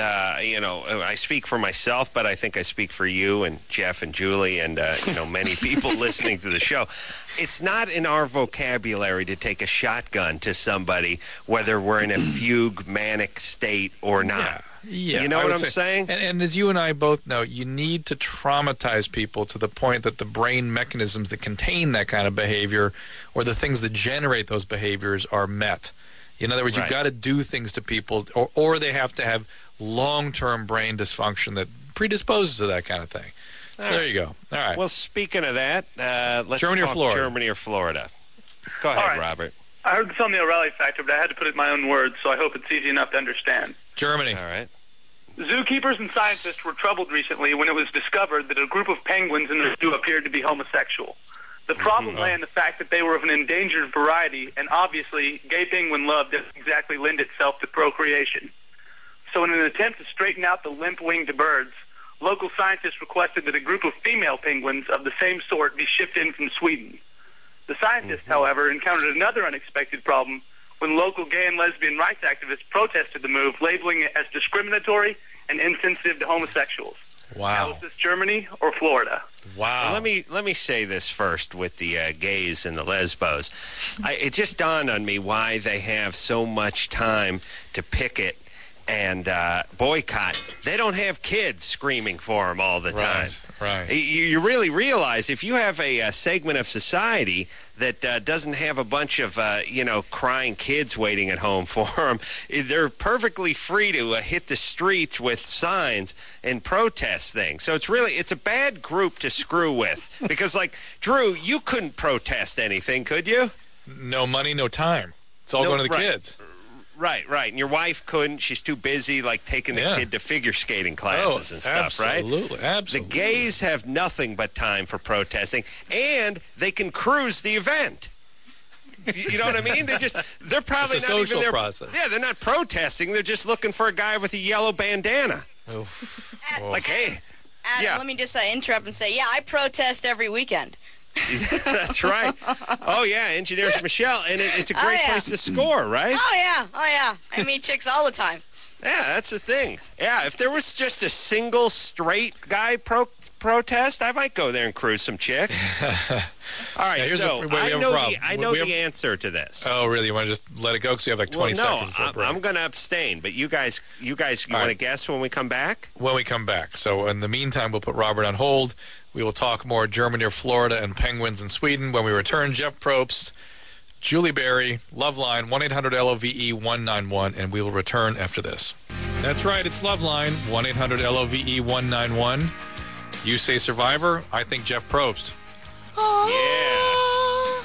I speak for myself, but I think I speak for you and Jeff and Julie and many people listening to the show. It's not in our vocabulary to take a shotgun to somebody, whether we're in a fugue, manic state or not. Yeah, you know what I'm saying? And as you and I both know, you need to traumatize people to the point that the brain mechanisms that contain that kind of behavior or the things that generate those behaviors are met. In other words, you've got to do things to people, or they have to have long-term brain dysfunction that predisposes to that kind of thing. So there you go. All right. Well, speaking of that, let's Germany talk or Florida. Germany or Florida. Go ahead, right. Robert. I heard this on the O'Reilly Factor, but I had to put it in my own words, so I hope it's easy enough to understand. Germany. All right. Zookeepers and scientists were troubled recently when it was discovered that a group of penguins in the zoo appeared to be homosexual. The problem lay in the fact that they were of an endangered variety, and obviously, gay penguin love doesn't exactly lend itself to procreation. So in an attempt to straighten out the limp-winged birds, local scientists requested that a group of female penguins of the same sort be shipped in from Sweden. The scientists, however, encountered another unexpected problem when local gay and lesbian rights activists protested the move, labeling it as discriminatory and insensitive to homosexuals. Wow. Now, is this Germany or Florida? Wow. Well, let me say this first with the gays and the lesbos. It just dawned on me why they have so much time to picket and boycott. They don't have kids screaming for them all the time. Right. You really realize if you have a segment of society that doesn't have a bunch of crying kids waiting at home for them, they're perfectly free to hit the streets with signs and protest things. So it's a bad group to screw with because, like, Drew, you couldn't protest anything, could you? No money, no time. It's all going to the kids. Right. And your wife couldn't. She's too busy, like, taking the kid to figure skating classes and stuff, absolutely, right? Absolutely. The gays have nothing but time for protesting, and they can cruise the event. You know what I mean? They're probably it's a not social even there. process. Yeah, they're not protesting. They're just looking for a guy with a yellow bandana. Oof. Like, hey. Adam, let me just interrupt and say, I protest every weekend. That's right. Oh, yeah, Engineers Michelle. And it's a great place to score, right? Oh, yeah. I meet chicks all the time. Yeah, that's the thing. Yeah, if there was just a single straight guy protest, I might go there and cruise some chicks. All right, so I know the answer to this. Oh, really? You want to just let it go because you have like 20 seconds before break? I'm going to abstain, but you guys, you want to guess when we come back? When we come back. So in the meantime, we'll put Robert on hold. We will talk more Germany or Florida and Penguins in Sweden. When we return, Jeff Probst, Julie Berry, Loveline, 1-800-LOVE-191, and we will return after this. That's right, it's Loveline, 1-800-LOVE-191. You say Survivor, I think Jeff Probst. Yeah.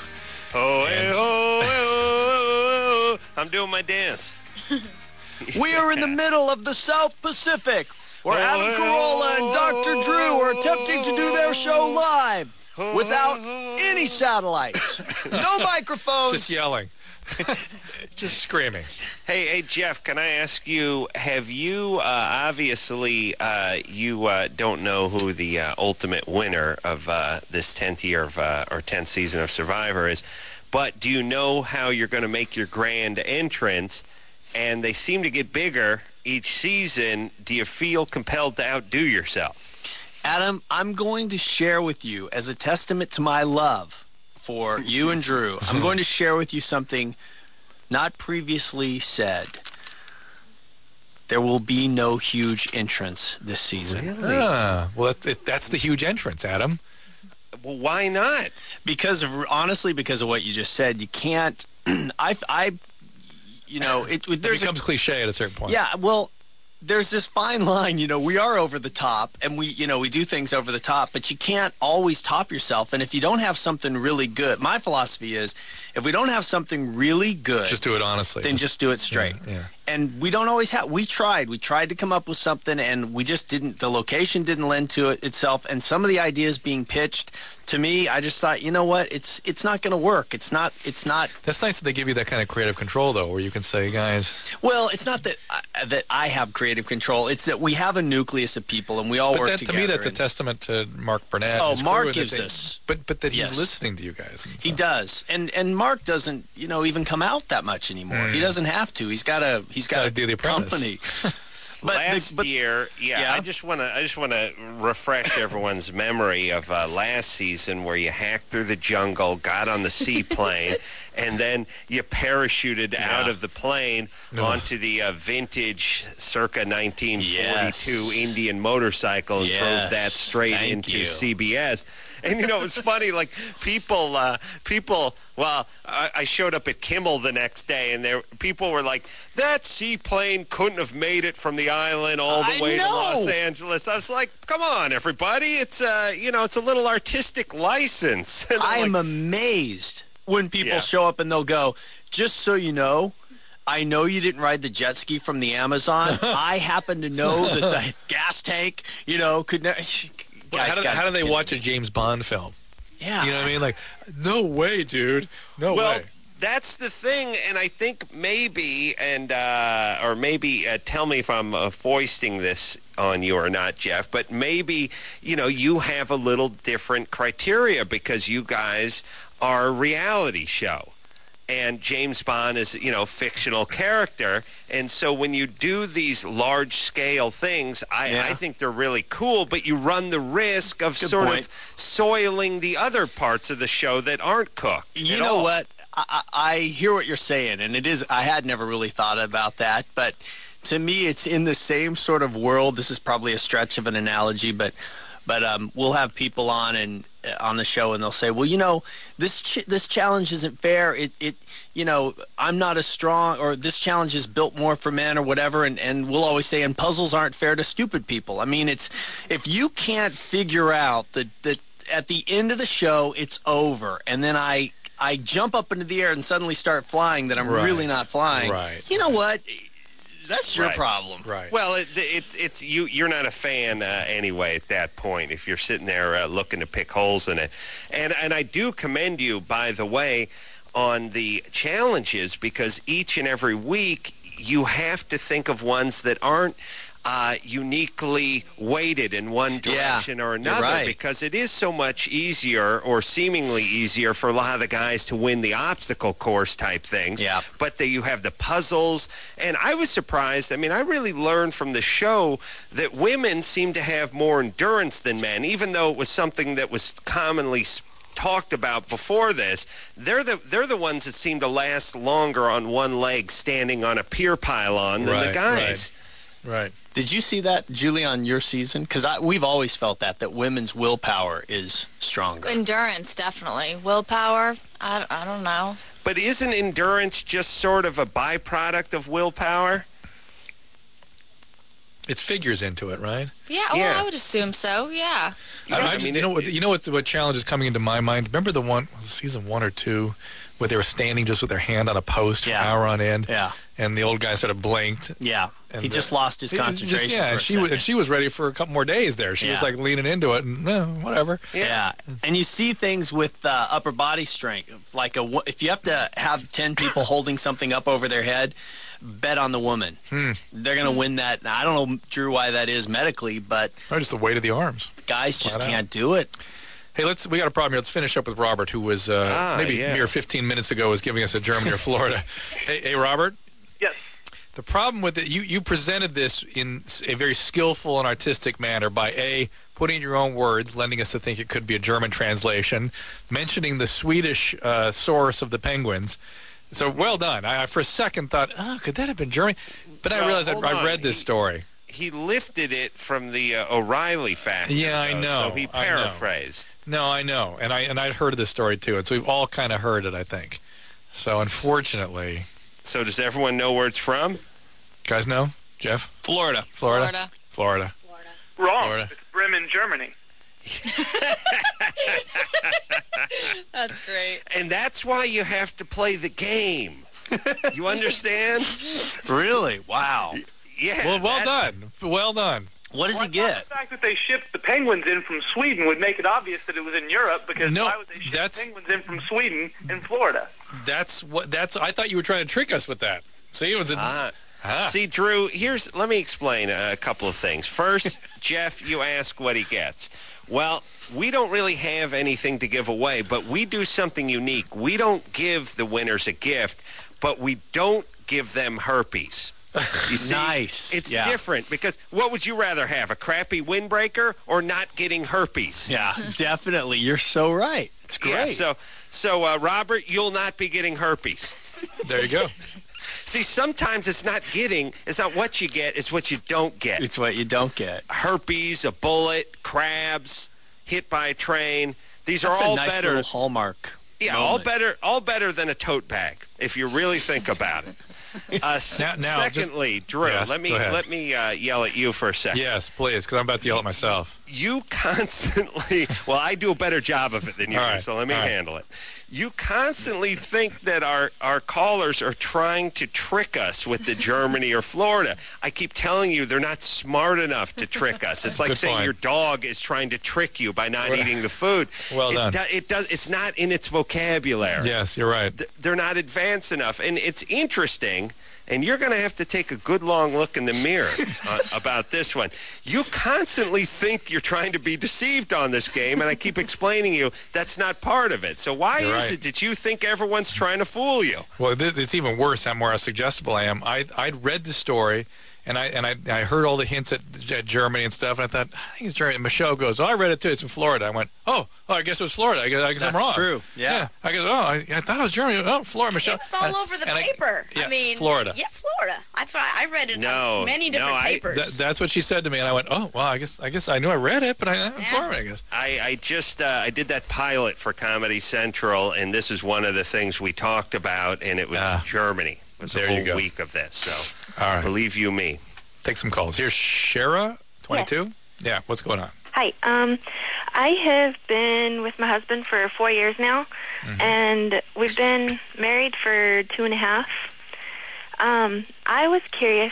Oh, I'm doing my dance. We are in the middle of the South Pacific, where Adam Carolla and Dr. Drew are attempting to do their show live without any satellites. No microphones. Just yelling. Just screaming. Hey, Jeff, can I ask you, have you, obviously, you don't know who the ultimate winner of this 10th year of, or 10th season of Survivor is, but do you know how you're going to make your grand entrance? And they seem to get bigger each season. Do you feel compelled to outdo yourself? Adam, I'm going to share with you, as a testament to my love for you and Drew, I'm going to share with you something not previously said. There will be no huge entrance this season. Really? Well, that's the huge entrance, Adam. Well, why not? Honestly, because of what you just said. You can't. It becomes cliche at a certain point. Yeah, well, there's this fine line, we are over the top, and we do things over the top, but you can't always top yourself. And if you don't have something really good, my philosophy is, if we don't have something really good, just do it honestly. Then just do it straight. Yeah. And we don't always have. We tried to come up with something, and we just didn't. The location didn't lend to it itself, and some of the ideas being pitched to me, I just thought, you know what, it's not going to work. It's not. That's nice that they give you that kind of creative control, though, where you can say, guys. Well, it's not that I have creative control. It's that we have a nucleus of people, and we all work together. To me, that's a testament to Mark Burnett. Oh, Mark gives us. But that he's listening to you guys. He does, and Mark doesn't, even come out that much anymore. He doesn't have to. He's got a do the company. Last year, I just want to refresh everyone's memory of last season, where you hacked through the jungle, got on the seaplane, and then you parachuted out of the plane onto the vintage circa 1942 Indian motorcycle and drove that straight into CBS. And, it was funny, like, people, I showed up at Kimmel the next day, and people were like, that seaplane couldn't have made it from the island all the way to Los Angeles. I was like, come on, everybody. It's, it's a little artistic license. I am amazed when people show up and they'll go, just so you know, I know you didn't ride the jet ski from the Amazon. I happen to know that the gas tank, could never... How do they watch a James Bond film? Yeah. You know what I mean? Like, no way, dude. No way. Well, that's the thing, and I think maybe, or maybe tell me if I'm foisting this on you or not, Jeff, but maybe, you have a little different criteria because you guys are a reality show. And James Bond is, fictional character. And so when you do these large-scale things, I think they're really cool, but you run the risk of of soiling the other parts of the show that aren't cooked. You know what? I hear what you're saying, and it is. I had never really thought about that, but to me, it's in the same sort of world. This is probably a stretch of an analogy, but we'll have people on the show, and they'll say, well, this challenge isn't fair. I'm not as strong, or this challenge is built more for men, or whatever. And we'll always say, and puzzles aren't fair to stupid people. I mean, if you can't figure out that at the end of the show it's over, and then I jump up into the air and suddenly start flying, that I'm really not flying. Right. You know what? That's your problem. Right. Well, it's you. You're not a fan anyway at that point. If you're sitting there looking to pick holes in it, and I do commend you, by the way, on the challenges, because each and every week you have to think of ones that aren't uniquely weighted in one direction or another, right. because it is so much easier, or seemingly easier, for a lot of the guys to win the obstacle course type things. Yeah. But you have the puzzles, and I was surprised. I mean, I really learned from the show that women seem to have more endurance than men, even though it was something that was commonly talked about before this. They're the ones that seem to last longer on one leg standing on a pier pylon than the guys. Right. Did you see that, Julie, on your season? Because we've always felt that women's willpower is stronger. Endurance, definitely. Willpower, I don't know. But isn't endurance just sort of a byproduct of willpower? It figures into it, right? Yeah, well, I would assume so, yeah. You know what challenge is coming into my mind? Remember the one, was it season 1 or 2, where they were standing just with their hand on a post for an hour on end? Yeah. And the old guy sort of blinked. Yeah. And he just lost his concentration. And she was ready for a couple more days there. She was like leaning into it and whatever. Yeah. And you see things with upper body strength. Like if you have to have 10 people holding something up over their head, bet on the woman. They're going to win that. Now, I don't know, Drew, why that is medically, but or just the weight of the arms. Guys just can't do it. Hey, we got a problem here. Let's finish up with Robert, who was mere 15 minutes ago was giving us a Germany or Florida. Hey, Robert? Yes. The problem with it, you presented this in a very skillful and artistic manner by putting your own words, lending us to think it could be a German translation, mentioning the Swedish source of the penguins. So well done. I for a second thought, could that have been German? But I realized I read this story. He lifted it from the O'Reilly factor. Yeah, I know. So he paraphrased. No, I know. And I'd heard of this story, too. And so we've all kind of heard it, I think. So unfortunately... So does everyone know where it's from? Guys know? Jeff? Florida. Florida. Wrong. Florida. It's Bremen, Germany. That's great. And that's why you have to play the game. You understand? Really? Wow. Yeah. Well done. Well done. What does he get? The fact that they shipped the penguins in from Sweden would make it obvious that it was in Europe, because why would they ship penguins in from Sweden in Florida? I thought you were trying to trick us with that. See, it was See, Drew, let me explain a couple of things. First, Jeff, you ask what he gets. Well, we don't really have anything to give away, but we do something unique. We don't give the winners a gift, but we don't give them herpes. You see, nice. It's different, because what would you rather have, a crappy windbreaker or not getting herpes? Yeah, definitely. You're so right. It's great. Yeah, so Robert, you'll not be getting herpes. There you go. See, sometimes it's not what you get, it's what you don't get. It's what you don't get. Herpes, a bullet, crabs, hit by a train. That's are all a nice better. Little hallmark. Yeah, moment. all better than a tote bag, if you really think about it. Secondly, Drew, let me yell at you for a second. Yes, please, because I'm about to yell at myself. You constantly, well, I do a better job of it than you do, so let me handle it. You constantly think that our callers are trying to trick us with the Germany or Florida. I keep telling you they're not smart enough to trick us. It's like saying your dog is trying to trick you by not eating the food. Well done. It's not in its vocabulary. Yes, you're right. They're not advanced enough. And it's interesting, and you're going to have to take a good long look in the mirror about this one. You constantly think you're trying to be deceived on this game, and I keep explaining to you that's not part of it. So why is it that you think everyone's trying to fool you? Well, it's even worse how more suggestible I am. I'd read the story, and I heard all the hints at Germany and stuff, and I thought, I think it's Germany. And Michelle goes, I read it too. It's in Florida. I went, I guess it was Florida. I guess I'm wrong. That's true. Yeah. I go, I thought it was Germany. Oh, Florida, Michelle. It was all over the paper. I mean, Florida. Yeah, Florida. That's why I read it on many different papers. That's what she said to me, and I went, I guess I knew I read it, but Florida, I guess. I just I did that pilot for Comedy Central, and this is one of the things we talked about, and it was Germany. It was a whole week of this. So, all right. Believe you me. Take some calls. Here's Shara, 22. Yes. Yeah, what's going on? Hi. I have been with my husband for 4 years now, and we've been married for 2.5. I was curious.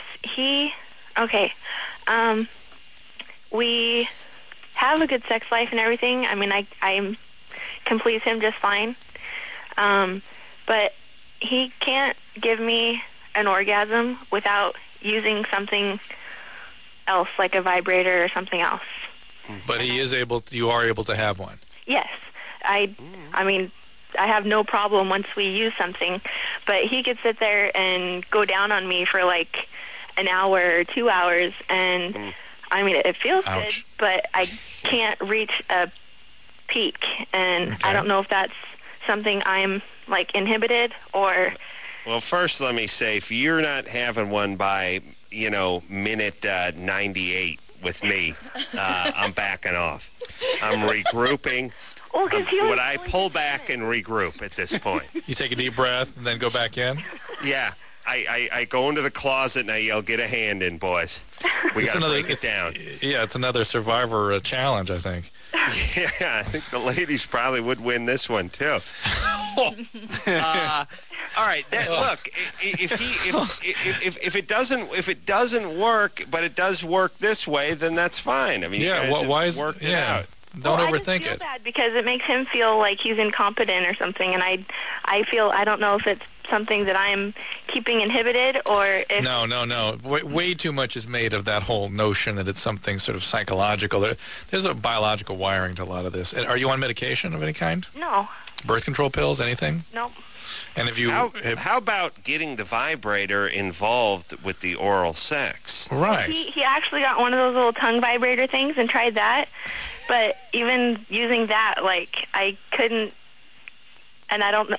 We have a good sex life and everything. I mean, I can please him just fine. But he can't give me an orgasm without using something else, like a vibrator or something else. But you are able to have one. Yes. I mean, I have no problem once we use something, but he could sit there and go down on me for like an hour or 2 hours, and I mean, it feels good, but I can't reach a peak, and I don't know if that's something I'm like inhibited or... Well, first let me say, if you're not having one by, minute 98 with me, I'm backing off. I'm regrouping. Well, would I pull back and regroup at this point? You take a deep breath and then go back in? Yeah. I go into the closet and I yell, "Get a hand in, boys. We got to break it down." Yeah, it's another Survivor challenge, I think. Yeah, I think the ladies probably would win this one, too. All right, look, if it doesn't work, but it does work this way, then that's fine. I mean, why is worked it out. Don't overthink I just feel it. bad because it makes him feel like he's incompetent or something, and I don't know if it's something that I'm keeping inhibited or if... No. Way too much is made of that whole notion that it's something sort of psychological. There's a biological wiring to a lot of this. Are you on medication of any kind? No. Birth control pills, anything? No. And if you... How about getting the vibrator involved with the oral sex? Right. He actually got one of those little tongue vibrator things and tried that. But even using that, like, I couldn't, and I don't,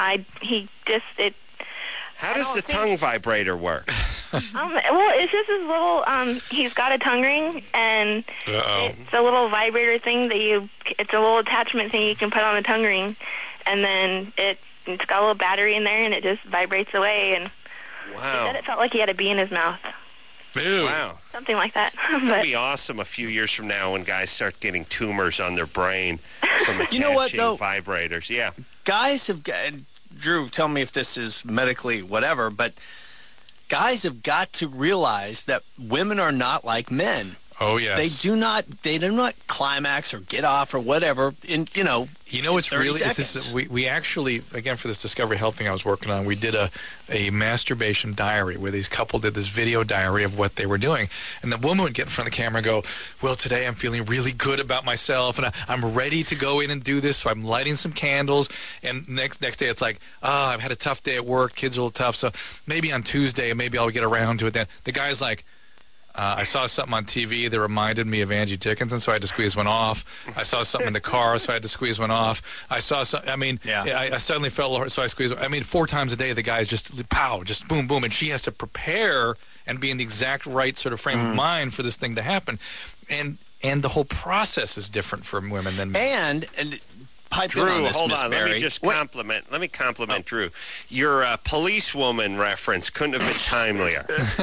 he just, it... How does the tongue vibrator work? Well, it's just his little, he's got a tongue ring, and it's a little vibrator thing it's a little attachment thing you can put on the tongue ring, and then it's got a little battery in there, and it just vibrates away, and he said it felt like he had a bee in his mouth. Ew. Wow. Something like that. That'd be awesome a few years from now when guys start getting tumors on their brain from attaching vibrators. Yeah. Guys have got, Drew, tell me if this is medically whatever, but guys have got to realize that women are not like men. Oh, yes. They do not climax or get off or whatever in, it's really, we actually, again, for this Discovery Health thing I was working on, we did a masturbation diary where these couple did this video diary of what they were doing. And the woman would get in front of the camera and go, "Well, today I'm feeling really good about myself and I'm ready to go in and do this. So I'm lighting some candles." And next day it's like, "I've had a tough day at work. Kids are a little tough. So maybe on Tuesday, maybe I'll get around to it then." The guy's like, I saw something on TV that reminded me of Angie Dickinson, so I had to squeeze one off. I saw something in the car, so I had to squeeze one off. I saw something, I suddenly felt, so I squeezed. 4 times a day, the guy's just, pow, just boom, boom, and she has to prepare and be in the exact right sort of frame of mind for this thing to happen. And the whole process is different for women than men. And pipe Drew, in on this, hold Miss on. Barry. Let me just compliment. Let me compliment Drew. Your policewoman reference couldn't have been timelier.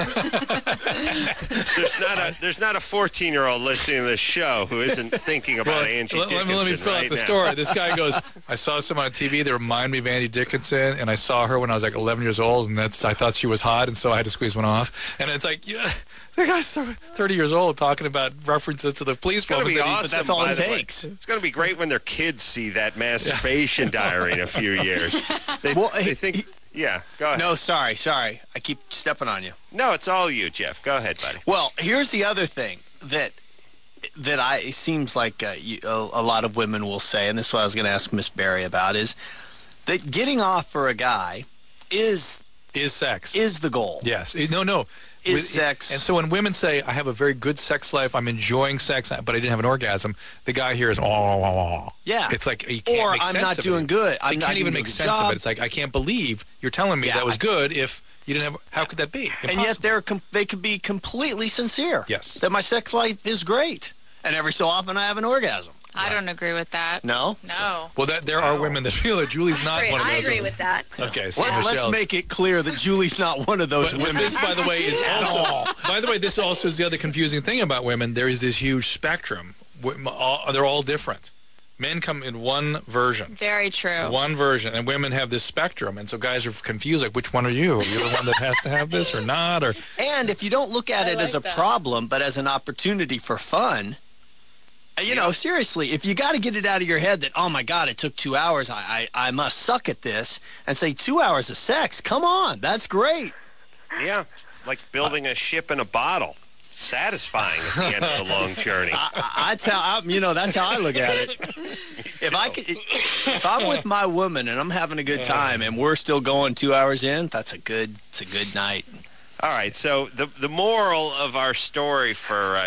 There's not a 14-year-old listening to this show who isn't thinking about Angie Dickinson. Let me fill out the story. This guy goes, "I saw some on TV that remind me of Angie Dickinson, and I saw her when I was like 11 years old, and I thought she was hot, and so I had to squeeze one off." And it's like, the guy's 30 years old talking about references to the police. It's going to be awesome. That's all it takes. It's going to be great when their kids see that masturbation diary in a few years. They think, go ahead. No, sorry. I keep stepping on you. No, it's all you, Jeff. Go ahead, buddy. Well, here's the other thing that it seems like a lot of women will say, and this is what I was going to ask Miss Barry about, is that getting off for a guy is sex. Is the goal. Yes. No. Is sex. And so when women say, "I have a very good sex life, I'm enjoying sex, but I didn't have an orgasm," the guy here is, "Oh." Yeah. It's like, you can't make sense I'm not doing good. I can't even make sense of it. It's like, I can't believe you're telling me that was good if you didn't have, how could that be? Impossible. And yet they could be completely sincere. Yes. That my sex life is great. And every so often I have an orgasm. I don't agree with that. No? No. Well, there are women that feel that Julie's not one of those. I agree with that. Okay, so let's make it clear that Julie's not one of those women. This, by the way, is also. By the way, this also is the other confusing thing about women. There is this huge spectrum. They're all different. Men come in one version. Very true. One version, and women have this spectrum, and so guys are confused. Like, which one are you? Are you the one that has to have this or not? And if you don't look at it as a problem, but as an opportunity for fun. Seriously, if you got to get it out of your head that, oh, my God, it took 2 hours, I must suck at this, and say 2 hours of sex, come on, that's great. Yeah, like building a ship in a bottle. satisfying at the end of the long journey. That's how I look at it. If I'm with my woman and I'm having a good time and we're still going 2 hours in, it's a good night. All right, so the moral of our story for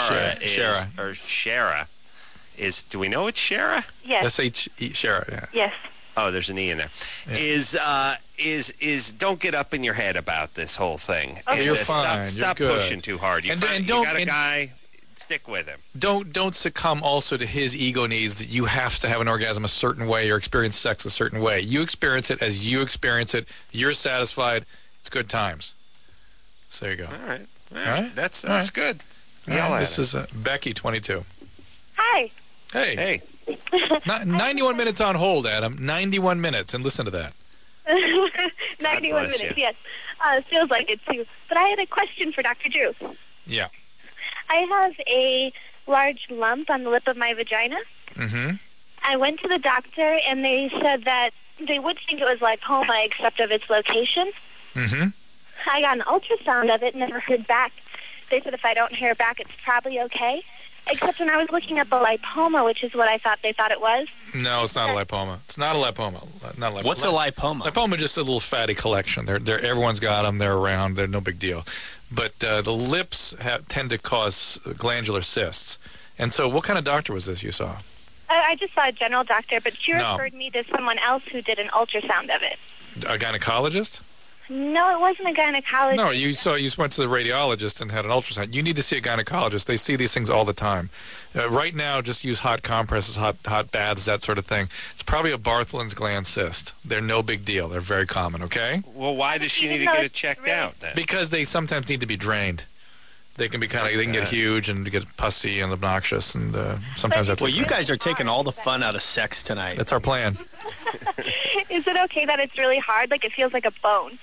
Shara is, do we know it's Shara? Yes. S-H-E, Shara, yeah. Yes. Oh, there's an E in there. Yeah. Is don't get up in your head about this whole thing. Okay. And, You're fine. Stop You're good. pushing too hard. You got a guy, stick with him. Don't succumb also to his ego needs that you have to have an orgasm a certain way or experience sex a certain way. You experience it as you experience it. You're satisfied. It's good times. So there you go. All right. That's good. This is Becky, 22. Hi. Hey. 91 minutes on hold, Adam. 91 minutes, and listen to that. 91 minutes, yes. It feels like it, too. But I had a question for Dr. Drew. Yeah. I have a large lump on the lip of my vagina. Mm-hmm. I went to the doctor, and they said that they would think it was lipoma, except of its location. Mm-hmm. I got an ultrasound of it, never heard back. They said if I don't hear back, it's probably okay. Except when I was looking at the lipoma, which is what they thought it was. No, it's not a lipoma. It's not a lipoma. Not a lipoma. What's a lipoma? Lipoma is just a little fatty collection. Everyone's got them. They're around. They're no big deal. But the lips tend to cause glandular cysts. And so what kind of doctor was this you saw? I just saw a general doctor, but she referred me to someone else who did an ultrasound of it. A gynecologist? No, it wasn't a gynecologist. No, you went to the radiologist and had an ultrasound. You need to see a gynecologist. They see these things all the time. Right now, just use hot compresses, hot baths, that sort of thing. It's probably a Bartholin's gland cyst. They're no big deal. They're very common, okay? Well, why does she need to get it checked out then? Because they sometimes need to be drained. They can be they can get huge and get pussy and obnoxious, and sometimes that's. Well, you guys are taking all the fun out of sex tonight. That's our plan. Is it okay that it's really hard? Like it feels like a bone.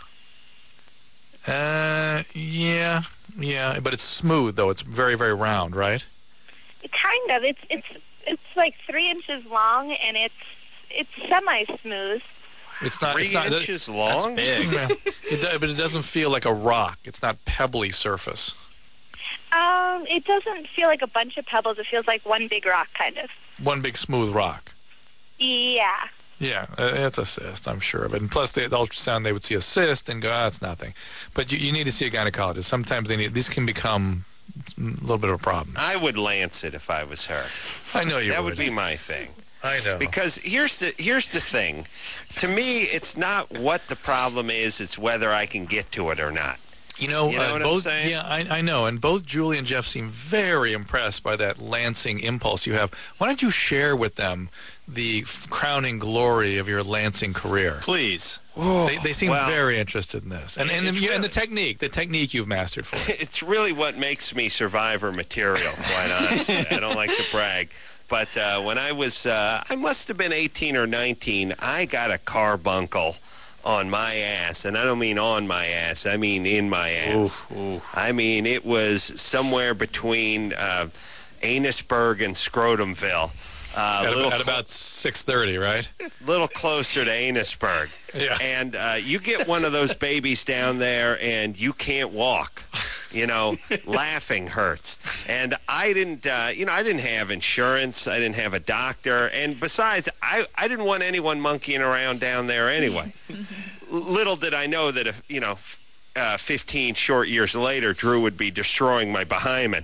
Yeah, but it's smooth though. It's very, very round, right? Kind of. It's like 3 inches long, and it's semi-smooth. It's not 3 inches long. That's big. But it doesn't feel like a rock. It's not pebbly surface. It doesn't feel like a bunch of pebbles. It feels like one big rock, kind of. One big smooth rock. Yeah. Yeah, it's a cyst, I'm sure of it. And plus, the ultrasound, they would see a cyst and go, it's nothing. But you need to see a gynecologist. Sometimes these can become a little bit of a problem. I would lance it if I was her. I know you would. That would be my thing. I know. Because here's the thing. To me, it's not what the problem is, it's whether I can get to it or not. You know what I'm saying? Yeah, I know. And both Julie and Jeff seem very impressed by that lancing impulse you have. Why don't you share with them the crowning glory of your lancing career? Please. They seem very interested in this. And the technique you've mastered for it. It's really what makes me survivor material, quite honestly. I don't like to brag. But when I was, I must have been 18 or 19, I got a carbuncle on my ass, and I don't mean on my ass, I mean in my ass. Oof. I mean, it was somewhere between Annisburg and Scrotumville. At about 6:30, right? A little closer to Annisburg. Yeah. And you get one of those babies down there, and you can't walk. Laughing hurts. And I didn't, I didn't have insurance. I didn't have a doctor. And besides, I didn't want anyone monkeying around down there anyway. Little did I know that, 15 short years later, Drew would be destroying my behymen.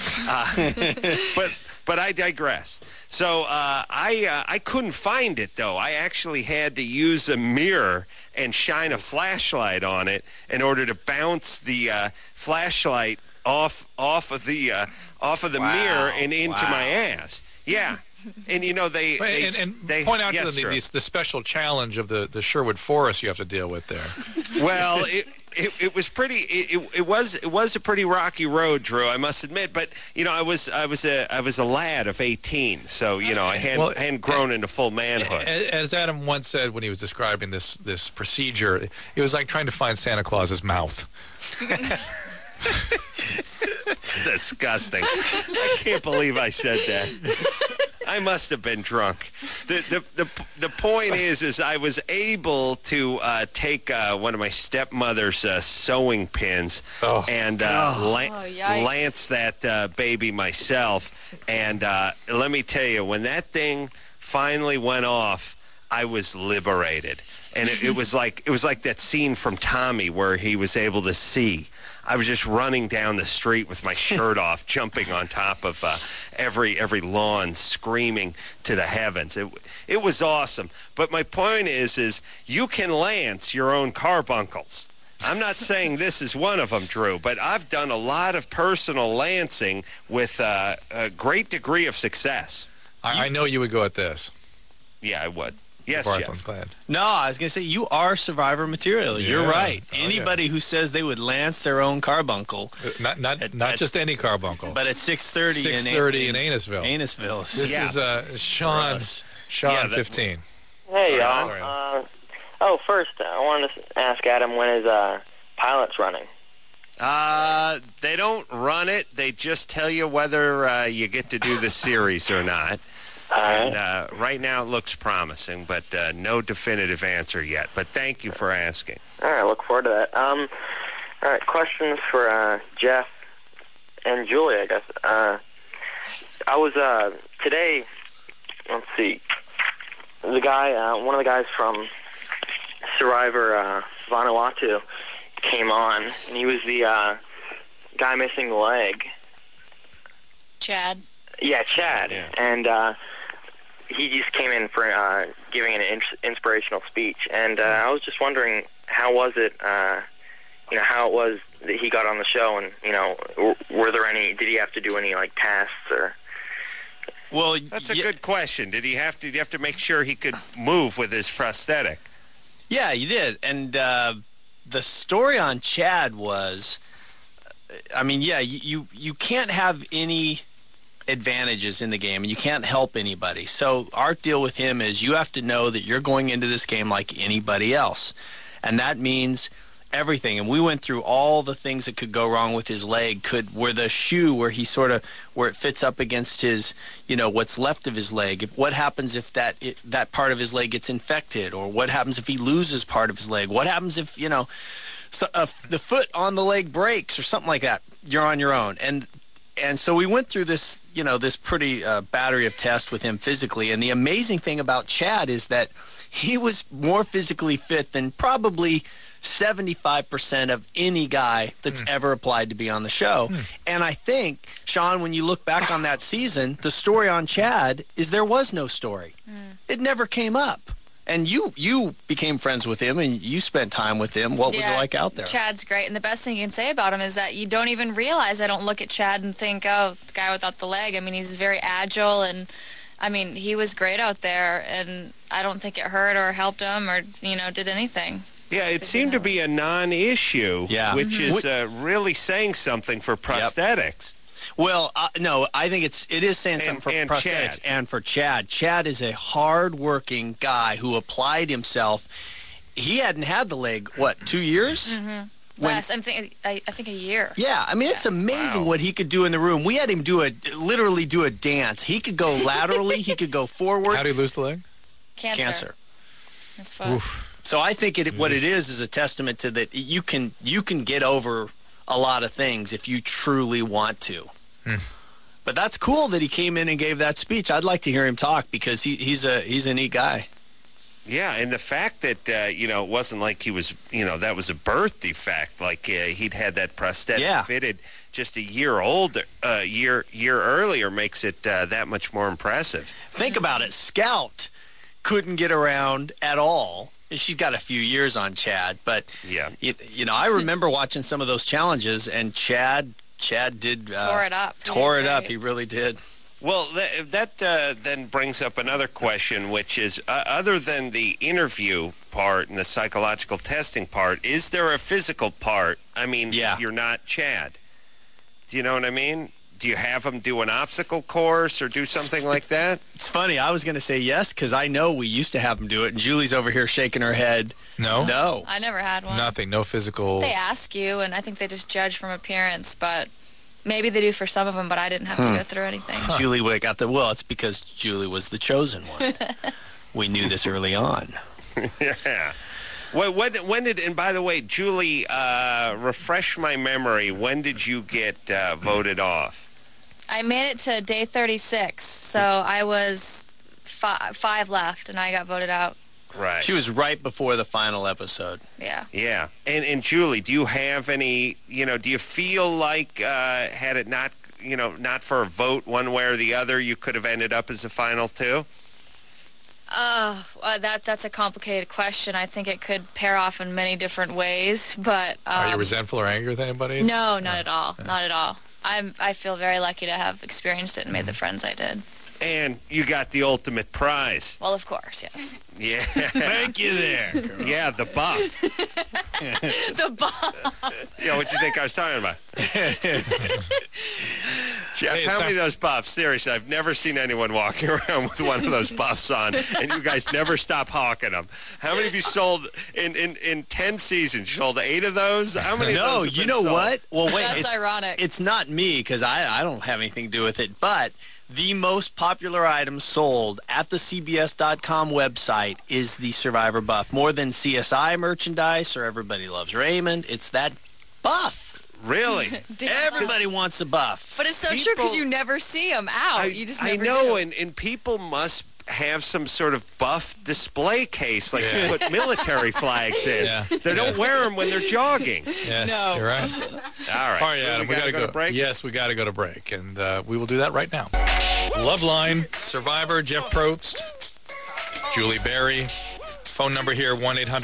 But I digress. So I couldn't find it, though. I actually had to use a mirror and shine a flashlight on it in order to bounce the flashlight off of the mirror and into my ass. Yeah. And they point out to them the special challenge of the Sherwood Forest you have to deal with there. Well, it was pretty. It was a pretty rocky road, Drew. I must admit. But I was a lad of 18, so I hadn't grown into full manhood. As Adam once said when he was describing this procedure, it was like trying to find Santa Claus's mouth. Disgusting. I can't believe I said that. I must have been drunk. The point is I was able to take one of my stepmother's sewing pins and lance that baby myself. And let me tell you, when that thing finally went off, I was liberated. And it was like that scene from Tommy where he was able to see. I was just running down the street with my shirt off, jumping on top of every lawn, screaming to the heavens. It was awesome. But my point is you can lance your own carbuncles. I'm not saying this is one of them, Drew, but I've done a lot of personal lancing with a great degree of success. I know you would go at this. Yeah, I would. Yes, Bartlett's glad. No, I was going to say, you are Survivor material. Yeah. You're right. Anybody who says they would lance their own carbuncle. Not just any carbuncle. But at 6:30 in Anisville. This is Sean 15. Hey, y'all. First, I wanted to ask Adam, when is Pilots running? They don't run it. They just tell you whether you get to do the series or not. And right now it looks promising, but no definitive answer yet. But thank you for asking. All right, look forward to that. All right, questions for Jeff and Julie, I guess. I was today. Let's see. The guy, one of the guys from Survivor Vanuatu, came on, and he was the guy missing the leg. Chad. Yeah, Chad. Yeah. And he just came in for giving an inspirational speech. And I was just wondering, how was it, how it was that he got on the show, and, were there any, did he have to do any, tasks or... Well, that's a good question. Did he have to make sure he could move with his prosthetic? Yeah, you did. And the story on Chad was, you can't have any advantages in the game, and you can't help anybody. So our deal with him is you have to know that you're going into this game like anybody else. And that means everything. And we went through all the things that could go wrong with his leg. Where the shoe, where it fits up against his, what's left of his leg. What happens if that part of his leg gets infected? Or what happens if he loses part of his leg? What happens if, the foot on the leg breaks or something like that? You're on your own. And so we went through this, this pretty battery of tests with him physically. And the amazing thing about Chad is that he was more physically fit than probably 75% of any guy that's ever applied to be on the show. And I think, Sean, when you look back on that season, the story on Chad is there was no story. It never came up. And you became friends with him, and you spent time with him. What was it like out there? Chad's great, and the best thing you can say about him is that you don't even realize. I don't look at Chad and think, oh, the guy without the leg. I mean, he's very agile, and, he was great out there, and I don't think it hurt or helped him or, did anything. Yeah, it seemed to be a non-issue, which is really saying something for prosthetics. Yep. Well, no, I think it is saying something for prosthetics and for Chad. Chad is a hard-working guy who applied himself. He hadn't had the leg, 2 years? Mm-hmm. I think a year. Yeah, it's amazing what he could do in the room. We had him literally do a dance. He could go laterally. He could go forward. How did he lose the leg? Cancer. That's fun. So I think what it is a testament to that you can get over a lot of things if you truly want to. But that's cool that he came in and gave that speech. I'd like to hear him talk because he's a neat guy. Yeah, and the fact that it wasn't like he was that was a birth defect, like he'd had that prosthetic fitted just a year earlier makes it that much more impressive. Think about it. Scout couldn't get around at all. She's got a few years on Chad, but I remember watching some of those challenges, and Chad did tore it up. He really did. Well, that then brings up another question, which is, other than the interview part and the psychological testing part, is there a physical part? If you're not Chad. Do you know what I mean? Do you have him do an obstacle course or do something like that? It's funny. I was going to say yes because I know we used to have him do it, and Julie's over here shaking her head. No. I never had one. Nothing. No physical. They ask you, and I think they just judge from appearance, but Maybe they do for some of them, but I didn't have to go through anything. Julie got well, it's because Julie was the chosen one. We knew this early on. Yeah. When did, and by the way, Julie, refresh my memory, when did you get voted off? I made it to day 36, so I was 5 left, and I got voted out. Right. She was right before the final episode. Yeah. Yeah. And Julie, do you have any, do you feel like had it not, not for a vote one way or the other, you could have ended up as a final two? That's a complicated question. I think it could pair off in many different ways, but... Are you resentful or angry with anybody? No, not at all. Not at all. I feel very lucky to have experienced it and made the friends I did. And you got the ultimate prize. Well, of course, yes. Yeah. Thank you there. Yeah, the buff. The buff. Yeah, what you think I was talking about? Jeff, how many of those buffs? Seriously, I've never seen anyone walking around with one of those buffs on, and you guys never stop hawking them. How many of you sold in 10 seasons? You sold 8 of those? How many? No, of those you know sold? what? Well, wait. That's ironic. It's not me because I don't have anything to do with it, but the most popular item sold at the CBS.com website is the Survivor buff. More than CSI merchandise or Everybody Loves Raymond. It's that buff. Really? Everybody wants a buff. But it's so true because you never see them out. You just never know, do. and people must have some sort of buff display case, like you put military flags in. Yeah. They don't wear them when they're jogging. Yes, No. you're right. All right. All right, Adam, we got to go to break? Yes, we got to go to break, and we will do that right now. Loveline, Survivor, Jeff Probst, Julie Berry. Phone number here,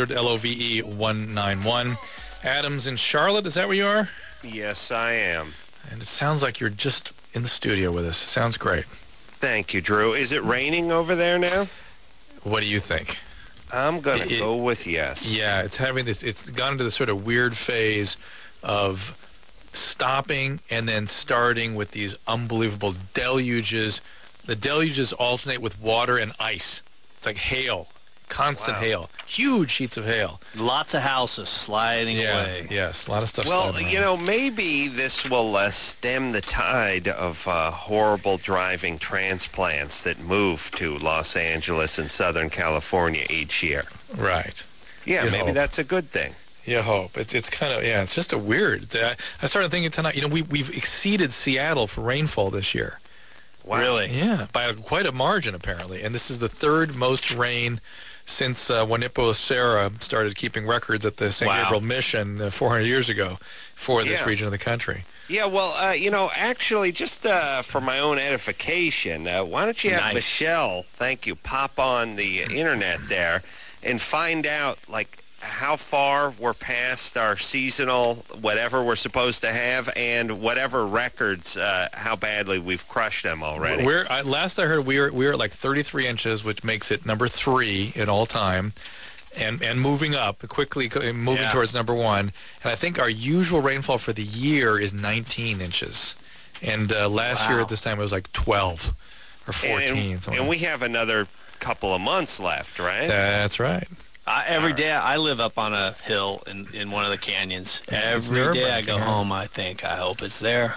1-800-LOVE-191. Adam's in Charlotte. Is that where you are? Yes, I am. And it sounds like you're just in the studio with us. Sounds great. Thank you, Drew. Is it raining over there now? What do you think? I'm going to go with yes. Yeah, it's having this. It's gone into this sort of weird phase of stopping and then starting with these unbelievable deluges. The deluges alternate with water and ice. It's like hail, constant hail, huge sheets of hail. Lots of houses sliding away. Yes, a lot of stuff. Well, sliding around. maybe this will stem the tide of horrible driving transplants that move to Los Angeles and Southern California each year. Right. Yeah, You maybe hope. that's a good thing. You hope. It's kind of, it's just a weird. I started thinking tonight, we've exceeded Seattle for rainfall this year. Wow. Really? Yeah, by quite a margin, apparently. And this is the third most rain since Wanipo Sarah started keeping records at the St. Gabriel Mission 400 years ago for this region of the country. Yeah, well, actually, just for my own edification, why don't you have Michelle, thank you, pop on the internet there and find out, how far we're past our seasonal whatever we're supposed to have and whatever records, how badly we've crushed them already. Last I heard, we're at like 33 inches, which makes it number 3 in all time. And moving up quickly, towards number 1. And I think our usual rainfall for the year is 19 inches. And last year at this time it was like 12 or 14. And we have another couple of months left, right? That's right. Every day I live up on a hill in one of the canyons. Every day I go home, I hope it's there.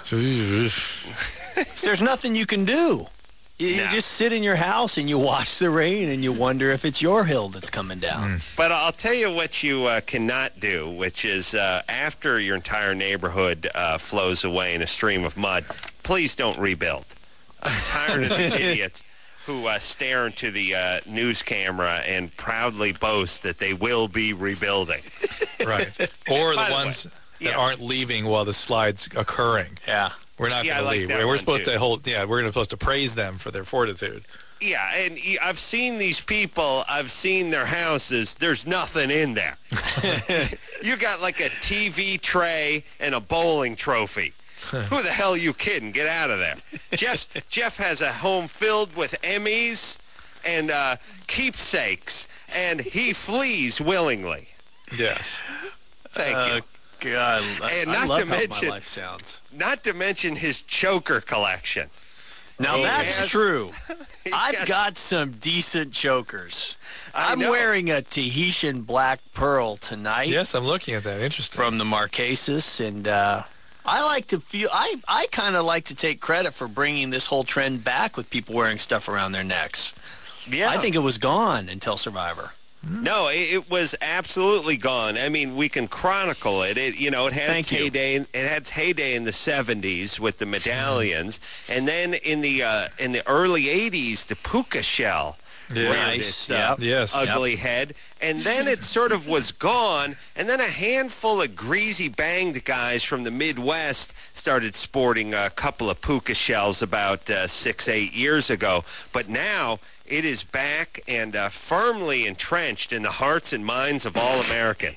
There's nothing you can do. You just sit in your house and you watch the rain and you wonder if it's your hill that's coming down. But I'll tell you what you cannot do, which is after your entire neighborhood flows away in a stream of mud, please don't rebuild. I'm tired of these idiots who stare into the news camera and proudly boast that they will be rebuilding. Right. Or the ones that aren't leaving while the slide's occurring. Yeah. We're not going to leave. We're supposed to we're supposed to praise them for their fortitude. Yeah, and I've seen these people. I've seen their houses. There's nothing in there. You got like a TV tray and a bowling trophy. Who the hell are you kidding? Get out of there. Jeff has a home filled with Emmys and keepsakes, and he flees willingly. Yes. Thank you. God, and I not love to how mention, my life sounds. Not to mention his choker collection. Now that's true. I've got some decent chokers. I'm wearing a Tahitian black pearl tonight. Yes, I'm looking at that. Interesting. From the Marquesas, and I kind of like to take credit for bringing this whole trend back with people wearing stuff around their necks. Yeah. I think it was gone until Survivor. No, it was absolutely gone. I mean, we can chronicle it. It had its heyday. It had its heyday in the 70s with the medallions, and then in the early 80s, the puka shell reared its ugly head, and then it sort of was gone. And then a handful of greasy banged guys from the Midwest started sporting a couple of puka shells about 6-8 years ago. But now it is back and firmly entrenched in the hearts and minds of all Americans.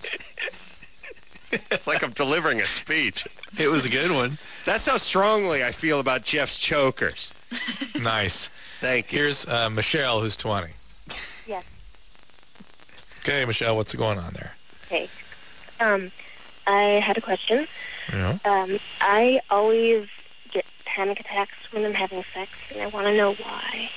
It's like I'm delivering a speech. It was a good one. That's how strongly I feel about Jeff's chokers. Nice. Thank you. Here's Michelle, who's 20. Yes. Okay, Michelle, what's going on there? Okay. I had a question. Yeah. I always get panic attacks when I'm having sex, and I want to know why.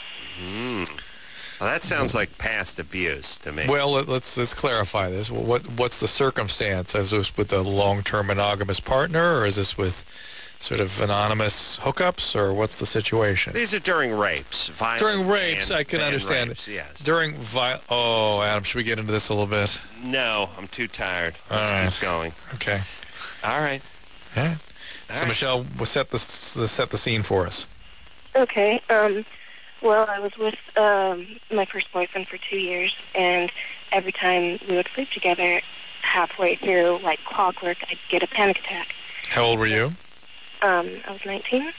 Well, that sounds like past abuse to me. Well, let's clarify this. What's the circumstance? Is this with a long-term monogamous partner, or is this with sort of anonymous hookups, or what's the situation? These are during rapes. During rapes, I can understand. Rapes, yes. During Adam, should we get into this a little bit? No, I'm too tired. All right. Let's keep going. Okay. All right. All right. All so right. Michelle, we'll set the scene for us. Okay. Well, I was with my first boyfriend for 2 years, and every time we would sleep together, halfway through, like clockwork, I'd get a panic attack. How old were you? I was 19.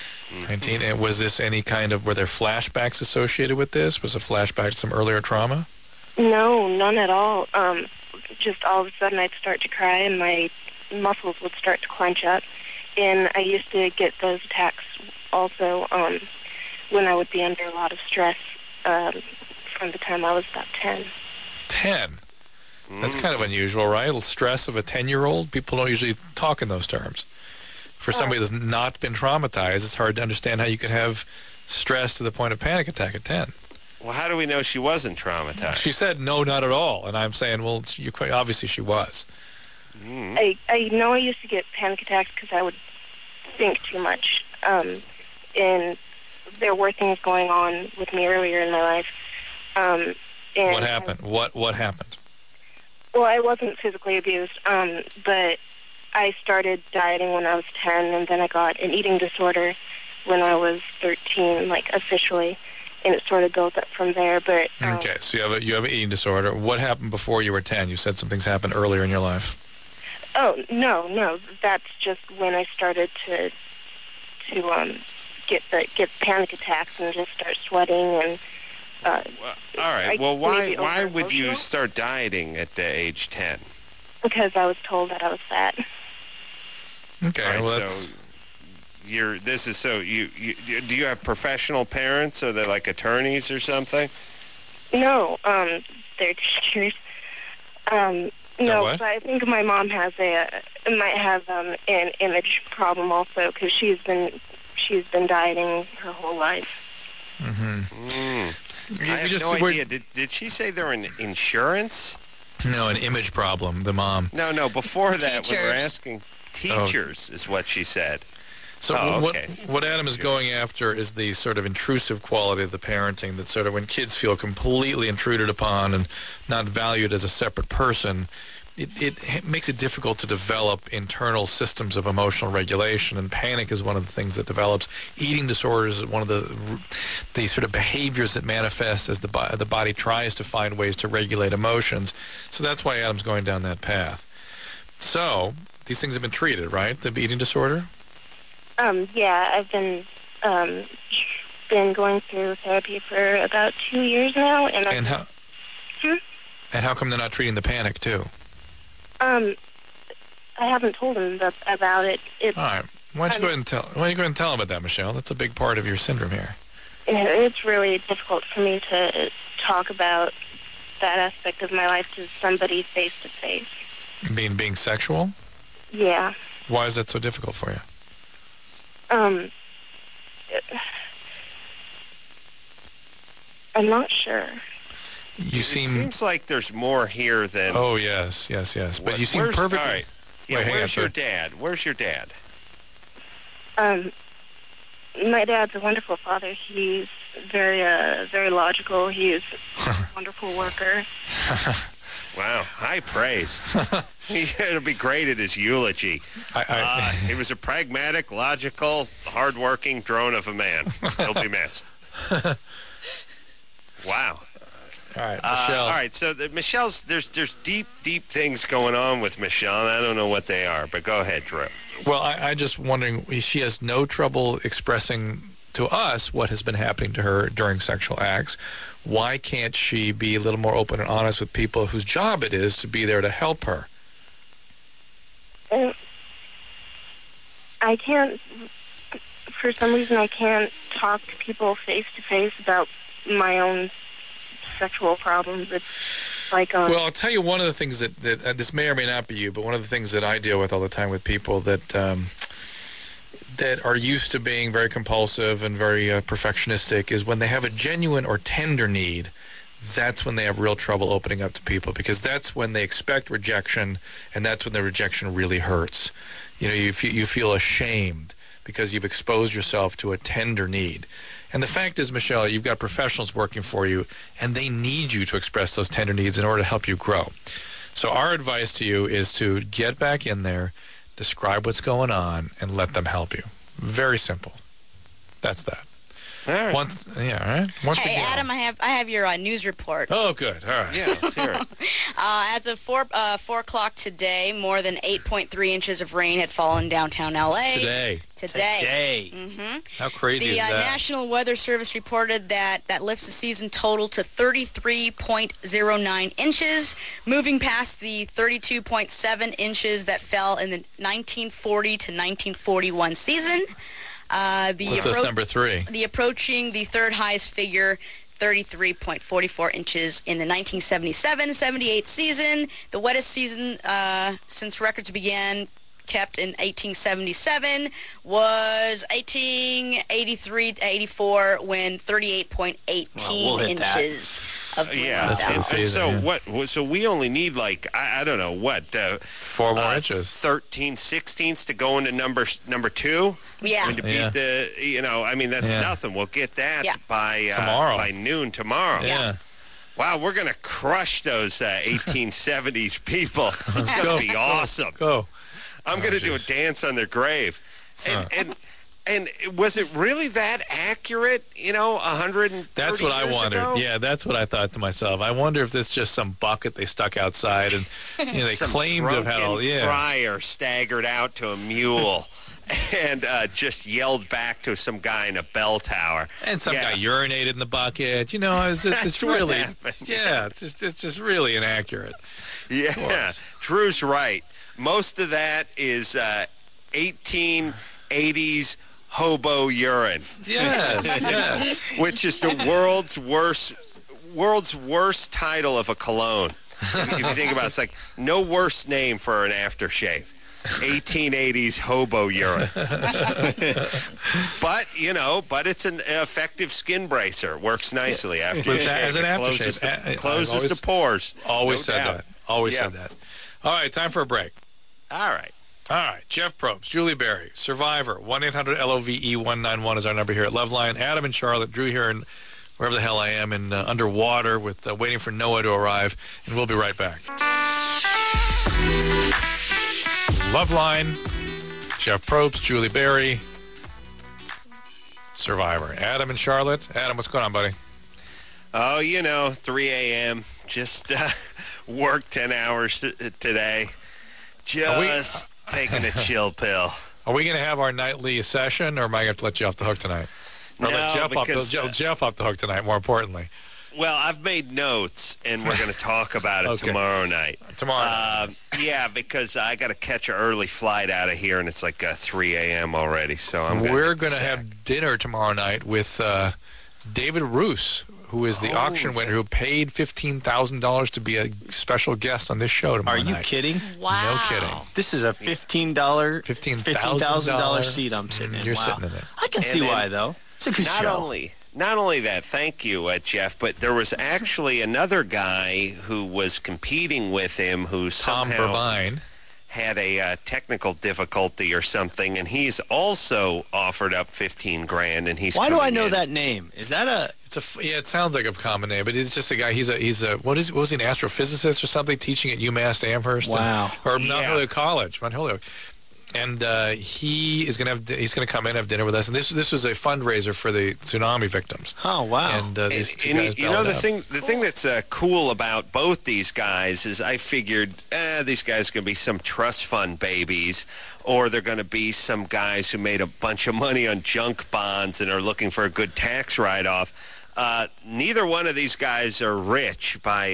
19. And was this any kind of, were there flashbacks associated with this? Was a flashback to some earlier trauma? No, none at all. Just all of a sudden I'd start to cry and my muscles would start to clench up. And I used to get those attacks also when I would be under a lot of stress from the time I was about 10. 10? That's kind of unusual, right? Stress of a 10-year-old? People don't usually talk in those terms. For somebody that's not been traumatized, it's hard to understand how you could have stress to the point of panic attack at 10. Well, how do we know she wasn't traumatized? She said, no, not at all. And I'm saying, well, obviously she was. I know I used to get panic attacks because I would think too much. And there were things going on with me earlier in my life. And what happened? What happened? Well, I wasn't physically abused, but I started dieting when I was 10, and then I got an eating disorder when I was 13, like officially, and it sort of built up from there. But okay, so you have an eating disorder. What happened before you were 10? You said some things happened earlier in your life. Oh no, that's just when I started to get panic attacks and just start sweating and. All right. Well, why would you start dieting at age 10? Because I was told that I was fat. Okay, right, well, so do you have professional parents? Are they like attorneys or something? No, they're teachers. No, but I think my mom might have an image problem also because she's been dieting her whole life. I have no idea. Did she say they're in insurance? No, an image problem, the mom. No, before that, when we're asking teachers is what she said. So what Adam is going after is the sort of intrusive quality of the parenting that sort of when kids feel completely intruded upon and not valued as a separate person, it makes it difficult to develop internal systems of emotional regulation, and panic is one of the things that develops. Eating disorders is one of the sort of behaviors that manifest as the body tries to find ways to regulate emotions. So that's why Adam's going down that path. So these things have been treated, right? The eating disorder? Yeah, I've been going through therapy for about 2 years now, and how come they're not treating the panic too? I haven't told him about it. All right. Why don't you go ahead and tell him about that, Michelle? That's a big part of your syndrome here. It's really difficult for me to talk about that aspect of my life to somebody face to face. Being sexual? Yeah. Why is that so difficult for you? I'm not sure. It seems like there's more here than... Oh, yes. But you seem perfectly... All right. Yeah, where's your dad? Where's your dad? My dad's a wonderful father. He's very logical. He's a wonderful worker. Wow, high praise. It'll be great at his eulogy. He was a pragmatic, logical, hardworking drone of a man. He'll be missed. Wow. All right, Michelle. All right, so Michelle's there's deep things going on with Michelle, and I don't know what they are, but go ahead, Drew. Well, I just wondering, she has no trouble expressing to us what has been happening to her during sexual acts. Why can't she be a little more open and honest with people whose job it is to be there to help her? I can't, for some reason, I can't talk to people face to face about my own sexual problems. It's like, well, I'll tell you one of the things that this may or may not be you, but one of the things that I deal with all the time with people that are used to being very compulsive and very perfectionistic is when they have a genuine or tender need, that's when they have real trouble opening up to people, because that's when they expect rejection, and that's when the rejection really hurts. You know, you feel ashamed because you've exposed yourself to a tender need. And the fact is, Michelle, you've got professionals working for you, and they need you to express those tender needs in order to help you grow. So our advice to you is to get back in there, describe what's going on, and let them help you. Very simple. That's that. All right. All right. Once hey, again. Adam, I have your news report. Oh, good. All right. Yeah, let's hear it. As of 4 o'clock today, more than 8.3 inches of rain had fallen downtown L.A. Today. Mm-hmm. How crazy is that? The National Weather Service reported that lifts the season total to 33.09 inches, moving past the 32.7 inches that fell in the 1940 to 1941 season. What's us number 3? The approaching the third highest figure, 33.44 inches in the 1977-78 season. The wettest season since records began, kept in 1877, was 1883-84 when 38.18 inches of rain fell. So we only need I don't know what 4 more inches, 13/16 to go into number 2. Yeah, and to beat that's nothing. We'll get that by tomorrow, by noon tomorrow. Yeah. Wow, we're gonna crush those 1870s people. It's gonna be awesome. Go. I'm going to do a dance on their grave. And was it really that accurate, 130 That's what I wondered. Ago? Yeah, that's what I thought to myself. I wonder if it's just some bucket they stuck outside and they claimed to have had all. Yeah. Friar staggered out to a mule and just yelled back to some guy in a bell tower. And some guy urinated in the bucket. It's really, it's just really inaccurate. Yeah, Drew's right. Most of that is 1880s hobo urine. Yes. Which is the world's worst title of a cologne. If you think about it, it's like no worse name for an aftershave. 1880s hobo urine. but it's an effective skin bracer. Works nicely after you shave. As an aftershave. Closes the pores. Always said that. Always said that. All right, time for a break. All right. Jeff Probst, Julie Berry, Survivor, 1-800-LOVE-191 is our number here at Loveline. Adam and Charlotte, Drew here in wherever the hell I am, in underwater with waiting for Noah to arrive, and we'll be right back. Loveline, Jeff Probst, Julie Berry, Survivor. Adam and Charlotte. Adam, what's going on, buddy? Oh, 3 a.m. Just worked 10 hours today. Just taking a chill pill. Are we going to have our nightly session, or am I going to let you off the hook tonight? Or let Jeff off the hook tonight, more importantly. Well, I've made notes, and we're going to talk about it tomorrow night. Yeah, because I got to catch an early flight out of here, and it's like 3 a.m. already. So we're going to have dinner tomorrow night with David Roos, who is the auction winner who paid $15,000 to be a special guest on this show tomorrow night. Are you kidding? Wow. No kidding. This is a $15,000 seat I'm sitting in. You're sitting in it. I can see why, though. It's a good show. Not only that, thank you, Jeff, but there was actually another guy who was competing with him who somehow... Tom Burbine. had a technical difficulty or something, and he's also offered up 15 grand. And he's Why do I coming know in. that name? Is that a? Yeah, it sounds like a common name, but it's just a guy. He's a what was he, an astrophysicist or something, teaching at UMass Amherst? Wow. Or Mount Holyoke College, Mount Holyoke. And he's going to come in and have dinner with us. And this was a fundraiser for the tsunami victims. Oh wow! And these two And guys you know, the bailed thing that's cool about both these guys is I figured these guys are going to be some trust fund babies, or they're going to be some guys who made a bunch of money on junk bonds and are looking for a good tax write-off. Neither one of these guys are rich by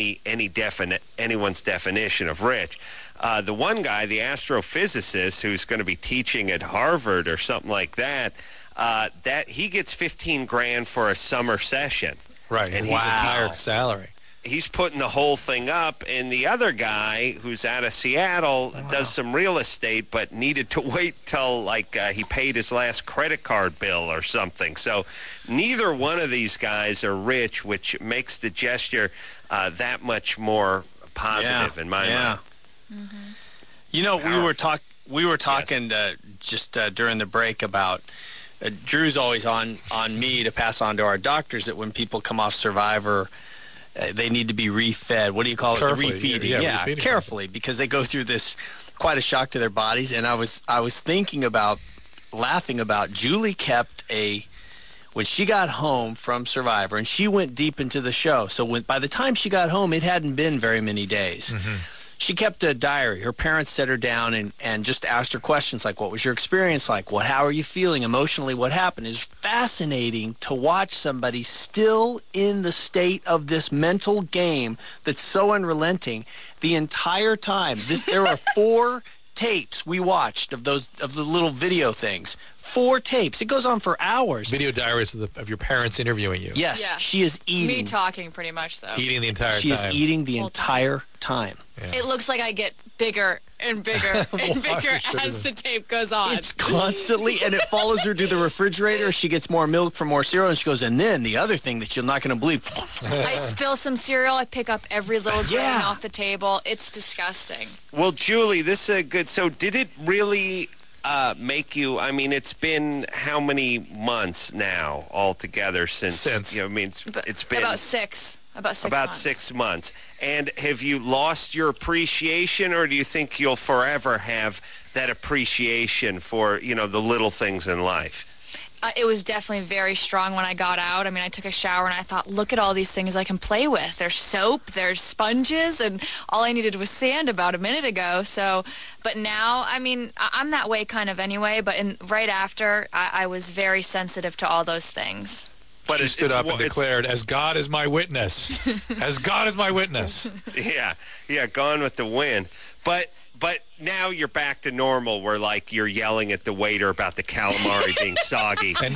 anyone's definition of rich. The one guy, the astrophysicist, who's going to be teaching at Harvard or something like that, that he gets 15 grand for a summer session. Right, and his entire salary. He's putting the whole thing up, and the other guy, who's out of Seattle, does some real estate, but needed to wait till he paid his last credit card bill or something. So neither one of these guys are rich, which makes the gesture that much more positive in my mind. Mm-hmm. You know, we were talking just during the break about Drew's always on me to pass on to our doctors that when people come off Survivor, they need to be refed. What do you call it? Carefully, The refeeding. yeah, refeeding. Carefully, because they go through this quite a shock to their bodies. And I was thinking about laughing about Julie kept when she got home from Survivor, and she went deep into the show. So by the time she got home, it hadn't been very many days. Mm-hmm. She kept a diary. Her parents set her down and just asked her questions like, what was your experience like? How are you feeling emotionally? What happened? It's fascinating to watch somebody still in the state of this mental game that's so unrelenting the entire time. There are 4 tapes we watched of the little video things. 4 tapes. It goes on for hours. Video diaries of your parents interviewing you. Yes, Yeah. she is eating. Me talking pretty much, though. Eating the entire She time. is eating the Whole entire time. It looks like I get bigger and bigger and bigger as the tape goes on. It's constantly, and it follows her to the refrigerator. She gets more milk for more cereal, and she goes, and then the other thing that you're not going to believe. I spill some cereal. I pick up every little grain off the table. It's disgusting. Well, Julie, this is good. So did it really make you, I mean, it's been how many months now altogether since. You know, I mean, it's been about 6. About 6 about months. 6 months. And have you lost your appreciation, or do you think you'll forever have that appreciation for, the little things in life? It was definitely very strong when I got out. I mean, I took a shower and I thought, look at all these things I can play with. There's soap, there's sponges, and all I needed was sand about a minute ago. So, but now, I mean, I'm that way kind of anyway, but right after, I was very sensitive to all those things. But she stood up and declared, as God is my witness. As God is my witness. Yeah, gone with the wind. But now you're back to normal, where you're yelling at the waiter about the calamari being soggy and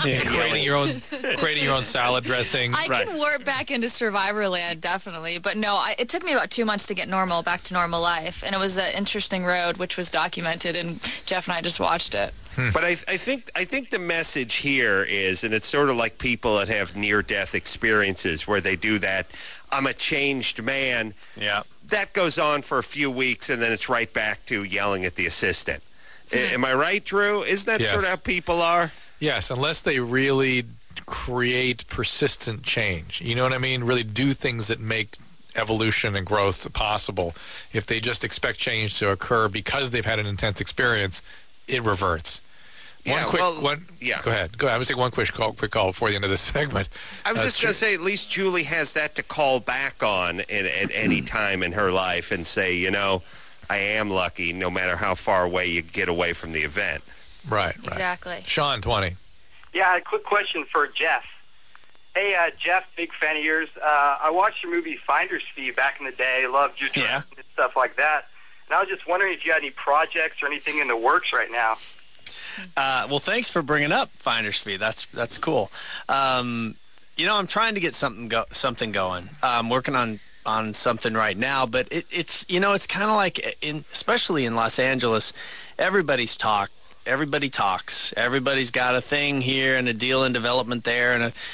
creating your own salad dressing. I can warp back into Survivor Land, definitely. But no, it took me about 2 months to get back to normal life, and it was an interesting road, which was documented, and Jeff and I just watched it. But I think the message here is, and it's sort of like people that have near-death experiences where they do that, I'm a changed man. Yeah. That goes on for a few weeks, and then it's right back to yelling at the assistant. Am I right, Drew? Isn't that sort of how people are? Yes, unless they really create persistent change. You know what I mean? Really do things that make evolution and growth possible. If they just expect change to occur because they've had an intense experience, it reverts. Go ahead. I'm going to take one quick call before the end of this segment. I was just going to say, at least Julie has that to call back on at any time in her life and say, I am lucky no matter how far away you get away from the event. Right. Exactly. Sean, 20. Yeah, a quick question for Jeff. Hey, Jeff, big fan of yours. I watched your movie Finder's Fee back in the day. Loved your and stuff like that. And I was just wondering if you had any projects or anything in the works right now. Well, thanks for bringing up Finder's Fee. That's cool. I'm trying to get something going. I'm working on something right now, but it's kind of like especially in Los Angeles, everybody talks. Everybody's got a thing here and a deal in development there,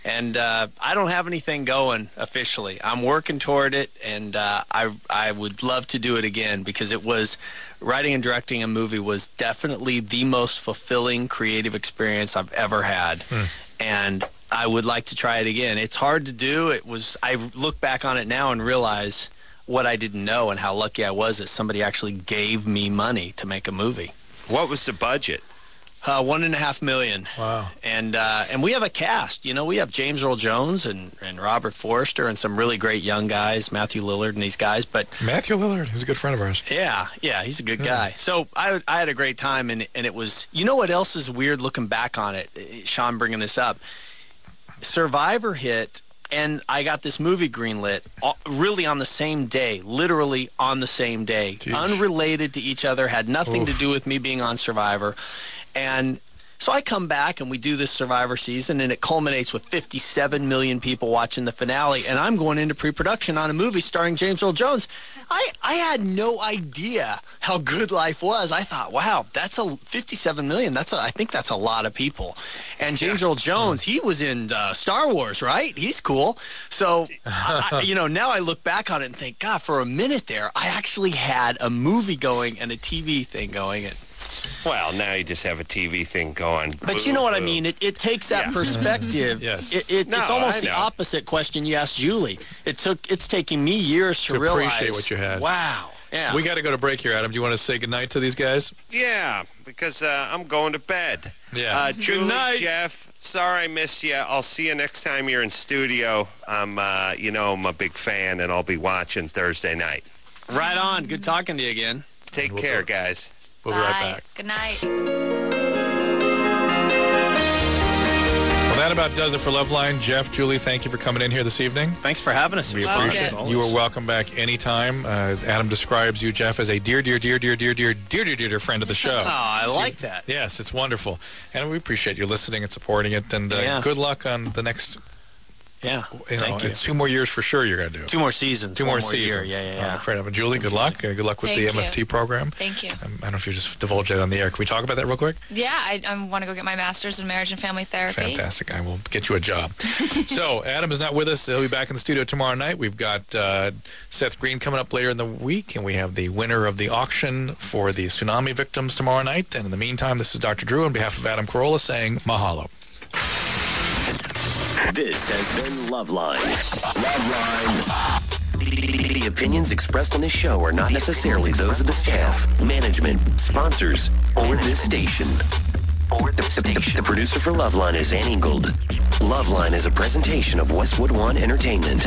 And I don't have anything going officially. I'm working toward it, and I would love to do it again because it was writing and directing a movie was definitely the most fulfilling creative experience I've ever had. And I would like to try it again. It's hard to do. I look back on it now and realize what I didn't know and how lucky I was that somebody actually gave me money to make a movie. What was the budget? $1.5 million. Wow. And we have a cast. You know, we have James Earl Jones and Robert Forster and some really great young guys, Matthew Lillard and these guys. But Matthew Lillard, who's a good friend of ours. Yeah, he's a good guy. So I had a great time, and it was. You know what else is weird looking back on it? Sean bringing this up. Survivor hit, and I got this movie greenlit really on the same day, literally on the same day, unrelated to each other, had nothing to do with me being on Survivor. And so I come back and we do this Survivor season, and it culminates with 57 million people watching the finale, and I'm going into pre-production on a movie starring James Earl Jones. I had no idea how good life was. I thought, wow, that's 57 million. I think that's a lot of people. And James Earl Jones, he was in Star Wars, right? He's cool. So, now I look back on it and think, God, for a minute there, I actually had a movie going and a TV thing going. Well, now you just have a TV thing going. But you know what I mean? It takes that perspective. Yes. It's almost the opposite question you asked Julie. It's taking me years to realize. Appreciate what you had. Wow. Yeah. We got to go to break here, Adam. Do you want to say goodnight to these guys? Yeah, because I'm going to bed. Yeah. Julie, good night. Jeff, sorry I missed you. I'll see you next time you're in studio. I'm a big fan, and I'll be watching Thursday night. Right on. Good talking to you again. Take care, guys. We'll be right back. Good night. Well, that about does it for Loveline. Jeff, Julie, thank you for coming in here this evening. Thanks for having us. We appreciate it. You are welcome back anytime. Adam describes you, Jeff, as a dear friend of the show. Oh, I like that. Yes, it's wonderful. And we appreciate you listening and supporting it. And good luck on the next... Yeah, thank you. It's 2 more years for sure you're going to do. 2 more seasons. 2 more seasons. Year. Yeah. Afraid of it. Julie, good luck. Good luck with the MFT program. Thank you. I don't know if you just divulged it on the air. Can we talk about that real quick? Yeah, I want to go get my master's in marriage and family therapy. Fantastic. I will get you a job. So, Adam is not with us. He'll be back in the studio tomorrow night. We've got Seth Green coming up later in the week, and we have the winner of the auction for the tsunami victims tomorrow night. And in the meantime, this is Dr. Drew on behalf of Adam Carolla saying mahalo. This has been Loveline. The opinions expressed on this show are not necessarily those of the staff, management, sponsors, or this station. The producer for Loveline is Annie Gould. Loveline is a presentation of Westwood One Entertainment.